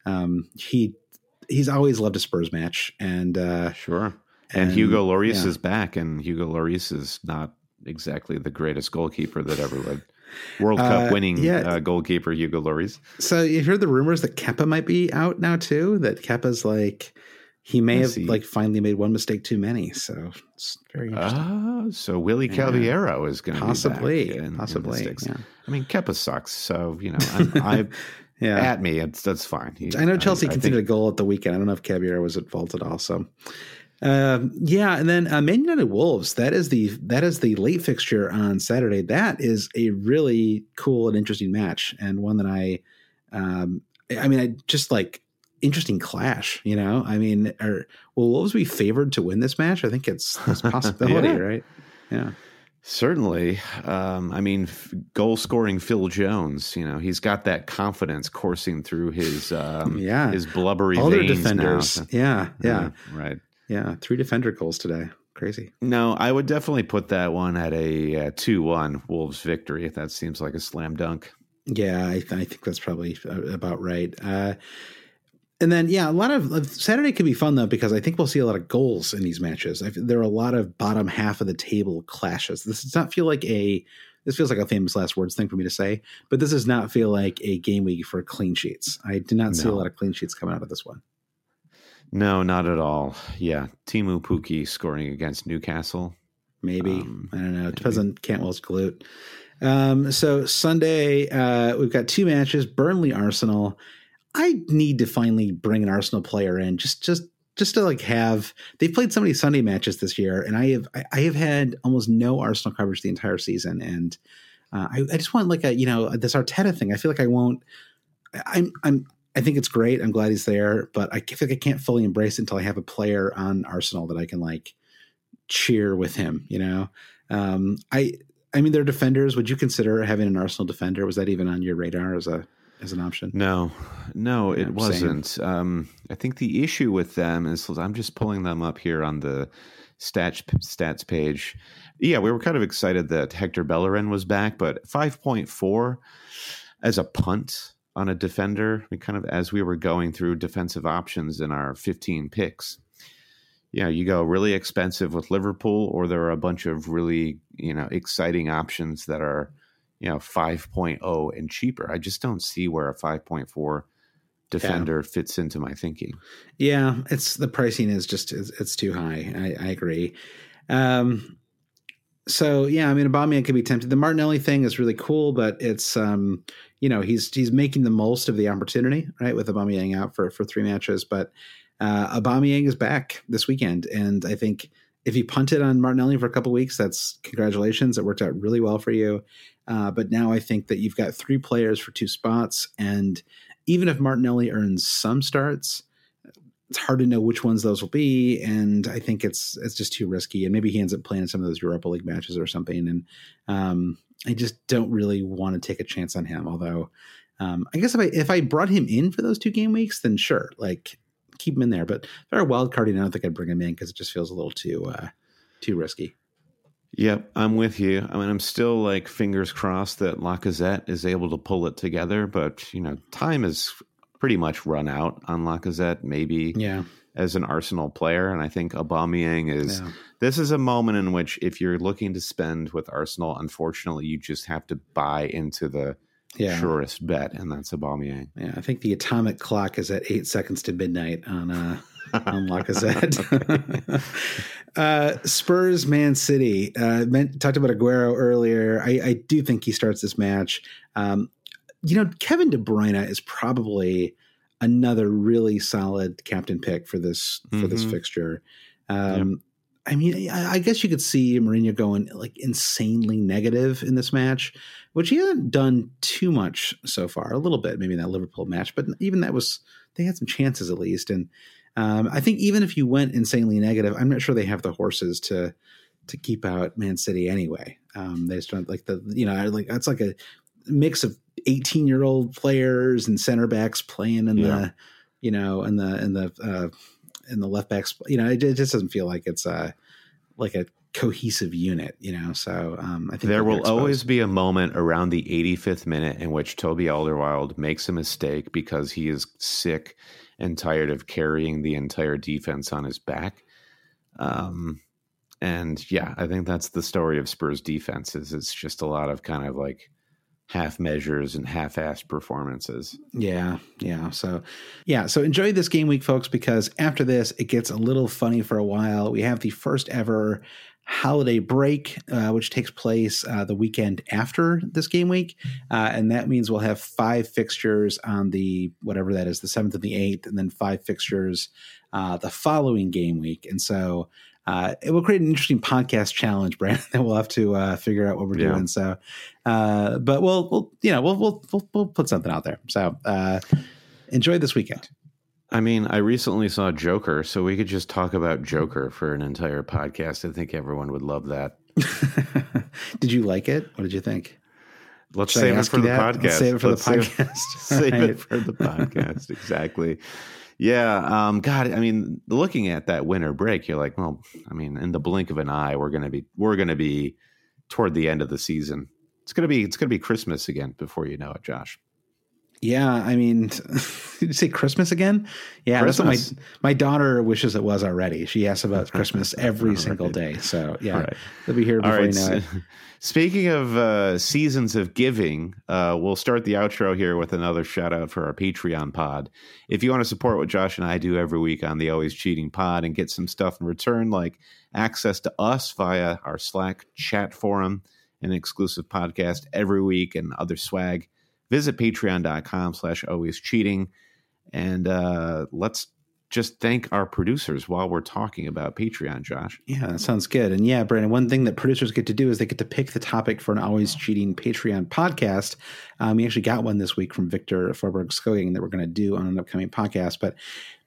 [SPEAKER 3] He's always loved a Spurs match, and
[SPEAKER 1] sure. And Hugo Lloris is back, and Hugo Lloris is not exactly the greatest goalkeeper that ever lived. World Cup winning goalkeeper Hugo Lloris.
[SPEAKER 3] So you heard the rumors that Kepa might be out now too. That Kepa's He may have finally made one mistake too many. So it's very interesting.
[SPEAKER 1] So Willie Calviero is going to
[SPEAKER 3] possibly.
[SPEAKER 1] be back
[SPEAKER 3] possibly.
[SPEAKER 1] Yeah. I mean, Kepa sucks. So, at me, that's fine.
[SPEAKER 3] I know Chelsea conceded a goal at the weekend. I don't know if Caballero was at fault at all. So, and then Man United Wolves. That is the late fixture on Saturday. That is a really cool and interesting match, and one that I just like interesting clash. I mean, will Wolves be favored to win this match? I think it's a possibility, right? Yeah.
[SPEAKER 1] Certainly. Goal scoring Phil Jones, he's got that confidence coursing through his blubbery
[SPEAKER 3] Older
[SPEAKER 1] veins
[SPEAKER 3] defenders.
[SPEAKER 1] now.
[SPEAKER 3] Yeah.
[SPEAKER 1] Right.
[SPEAKER 3] Yeah. 3 defender goals today. Crazy.
[SPEAKER 1] No, I would definitely put that one at a 2-1 Wolves victory. That seems like a slam dunk.
[SPEAKER 3] Yeah, I think that's probably about right. And then, a lot of Saturday could be fun, though, because I think we'll see a lot of goals in these matches. There are a lot of bottom half of the table clashes. This does not feel like this feels like a famous last words thing for me to say, but this does not feel like a game week for clean sheets. I did not see a lot of clean sheets coming out of this one.
[SPEAKER 1] No, not at all. Yeah. Timu Pukki scoring against Newcastle.
[SPEAKER 3] Maybe. I don't know. It depends on Cantwell's glute. So Sunday, we've got 2 matches, Burnley, Arsenal. I need to finally bring an Arsenal player in just to have, they've played so many Sunday matches this year, and I have had almost no Arsenal coverage the entire season. And I just want this Arteta thing. I feel like I think it's great. I'm glad he's there, but I feel like I can't fully embrace it until I have a player on Arsenal that I can cheer with him, they're defenders. Would you consider having an Arsenal defender? Was that even on your radar as an option?
[SPEAKER 1] No, it wasn't. I think the issue with them is, I'm just pulling them up here on the stats page. Yeah, we were kind of excited that Hector Bellerin was back, but 5.4 as a punt on a defender, kind of as we were going through defensive options in our 15 picks. Yeah, you go really expensive with Liverpool, or there are a bunch of really, exciting options that are 5.0 and cheaper. I just don't see where a 5.4 defender fits into my thinking.
[SPEAKER 3] Yeah, the pricing is just, it's too high. I agree. Aubameyang can be tempted. The Martinelli thing is really cool, but it's, he's making the most of the opportunity, right? With Aubameyang out for 3 matches, but Aubameyang is back this weekend. And I think if you punted on Martinelli for a couple of weeks, that's congratulations. It worked out really well for you. But now I think that you've got 3 players for 2 spots. And even if Martinelli earns some starts, it's hard to know which ones those will be. And I think it's just too risky. And maybe he ends up playing some of those Europa League matches or something. And I just don't really want to take a chance on him. Although I guess if I brought him in for those 2 game weeks, then sure, keep him in there. But if they're a wild carding, I don't think I'd bring him in because it just feels a little too risky.
[SPEAKER 1] Yep, I'm with you. I'm still fingers crossed that Lacazette is able to pull it together, but time is pretty much run out on Lacazette, maybe as an Arsenal player. And I think Aubameyang this is a moment in which if you're looking to spend with Arsenal, unfortunately, you just have to buy into the surest bet, and that's Aubameyang.
[SPEAKER 3] Yeah, I think the atomic clock is at 8 seconds to midnight on Lacazette. Spurs, Man City. Talked about Aguero earlier. I do think he starts this match. Kevin De Bruyne is probably another really solid captain pick for this fixture. I guess you could see Mourinho going insanely negative in this match, which he hasn't done too much so far. A little bit, maybe in that Liverpool match, but even that they had some chances at least. And I think even if you went insanely negative, I'm not sure they have the horses to keep out Man City anyway. They just don't that's like a mix of 18-year-old players and center backs playing in the left backs. It just doesn't feel like it's a cohesive unit, So I think
[SPEAKER 1] there will always be a moment around the 85th minute in which Toby Alderweireld makes a mistake because he is sick and tired of carrying the entire defense on his back. I think that's the story of Spurs defenses. It's just a lot of kind of half measures and half-assed performances.
[SPEAKER 3] Yeah. So enjoy this game week, folks, because after this, it gets a little funny for a while. We have the first ever holiday break, which takes place the weekend after this game week. And that means we'll have 5 fixtures on the, whatever that is, the 7th and the 8th, and then 5 fixtures the following game week. And so it will create an interesting podcast challenge, Brandon, that we'll have to figure out what we're doing. So, but we'll put something out there. So enjoy this weekend.
[SPEAKER 1] I mean, I recently saw Joker, so we could just talk about Joker for an entire podcast. I think everyone would love that.
[SPEAKER 3] Did you like it? What did you think?
[SPEAKER 1] Let's save it for the podcast.
[SPEAKER 3] Let's save it for the podcast.
[SPEAKER 1] Save it for the podcast. Exactly. Yeah. God, I mean, looking at that winter break, you're like, well, I mean, in the blink of an eye, we're going to be toward the end of the season. It's going to be Christmas again before you know it, Josh.
[SPEAKER 3] Yeah, I mean, did you say Christmas again? Yeah, Christmas. That's what my daughter wishes it was already. She asks about Christmas every single day. So, yeah, They'll be here before you know it.
[SPEAKER 1] Speaking of seasons of giving, we'll start the outro here with another shout out for our Patreon pod. If you want to support what Josh and I do every week on the Always Cheating pod and get some stuff in return, like access to us via our Slack chat forum, an exclusive podcast every week, and other swag, visit patreon.com/alwayscheating. And let's just thank our producers while we're talking about Patreon, Josh.
[SPEAKER 3] Yeah, that sounds good. And yeah, Brandon, one thing that producers get to do is they get to pick the topic for an Always Cheating Patreon podcast. We actually got one this week from Victor Forberg-Skoging that we're going to do on an upcoming podcast. But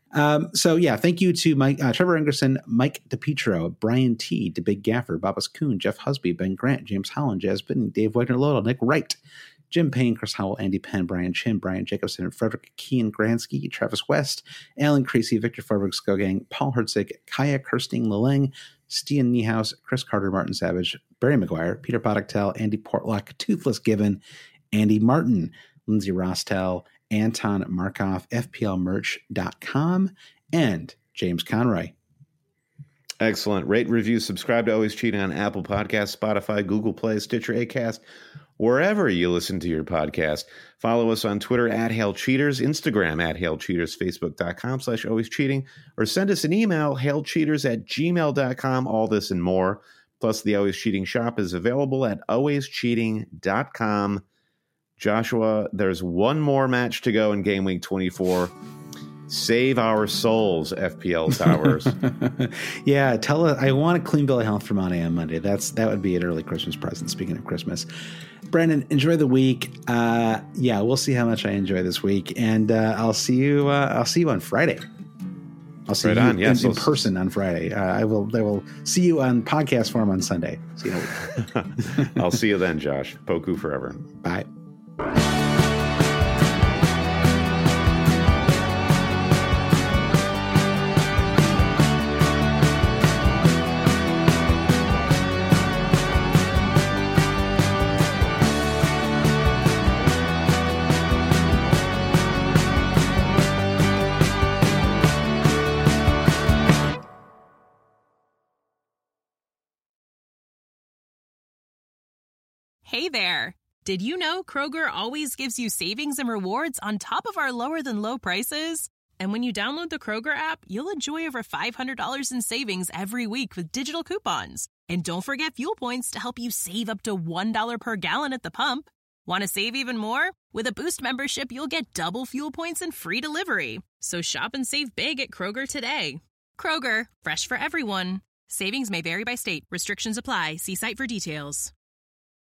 [SPEAKER 3] so yeah, thank you to Mike, Trevor Ingerson, Mike DePietro, Brian T, to Big Gaffer, Babas Kuhn, Jeff Husby, Ben Grant, James Holland, Jazz Bittney, Dave Wagner-Lodell, Nick Wright, Jim Payne, Chris Howell, Andy Penn, Brian Chin, Brian Jacobson, Frederick Kean Gransky, Travis West, Alan Creasy, Victor Forberg-Skoging, Paul Herzig, Kaya Kirsting Laleng, Stian Niehaus, Chris Carter, Martin Savage, Barry McGuire, Peter Podoktel, Andy Portlock, Toothless Given, Andy Martin, Lindsay Rostel, Anton Markov, FPLmerch.com, and James Conroy.
[SPEAKER 1] Excellent. Rate, review, subscribe to Always Cheating on Apple Podcasts, Spotify, Google Play, Stitcher, Acast, wherever you listen to your podcast. Follow us on Twitter @HailCheaters, Instagram @HailCheaters, Facebook.com/alwayscheating, or send us an email, hailcheaters@gmail.com. All this and more. Plus, the Always Cheating shop is available at alwayscheating.com. Joshua, there's one more match to go in Game Week 24. Save our souls, FPL Towers.
[SPEAKER 3] Yeah, tell us. I want a clean bill of health for Monday on Monday. That would be an early Christmas present. Speaking of Christmas, Brandon, enjoy the week. Yeah, we'll see how much I enjoy this week, and I'll see you. I'll see you on Friday. I'll see you in person on Friday. I will see you on podcast form on Sunday. See you in a week.
[SPEAKER 1] I'll see you then, Josh. Poku forever.
[SPEAKER 3] Bye.
[SPEAKER 4] Hey there! Did you know Kroger always gives you savings and rewards on top of our lower-than-low prices? And when you download the Kroger app, you'll enjoy over $500 in savings every week with digital coupons. And don't forget fuel points to help you save up to $1 per gallon at the pump. Want to save even more? With a Boost membership, you'll get double fuel points and free delivery. So shop and save big at Kroger today. Kroger, fresh for everyone. Savings may vary by state. Restrictions apply. See site for details.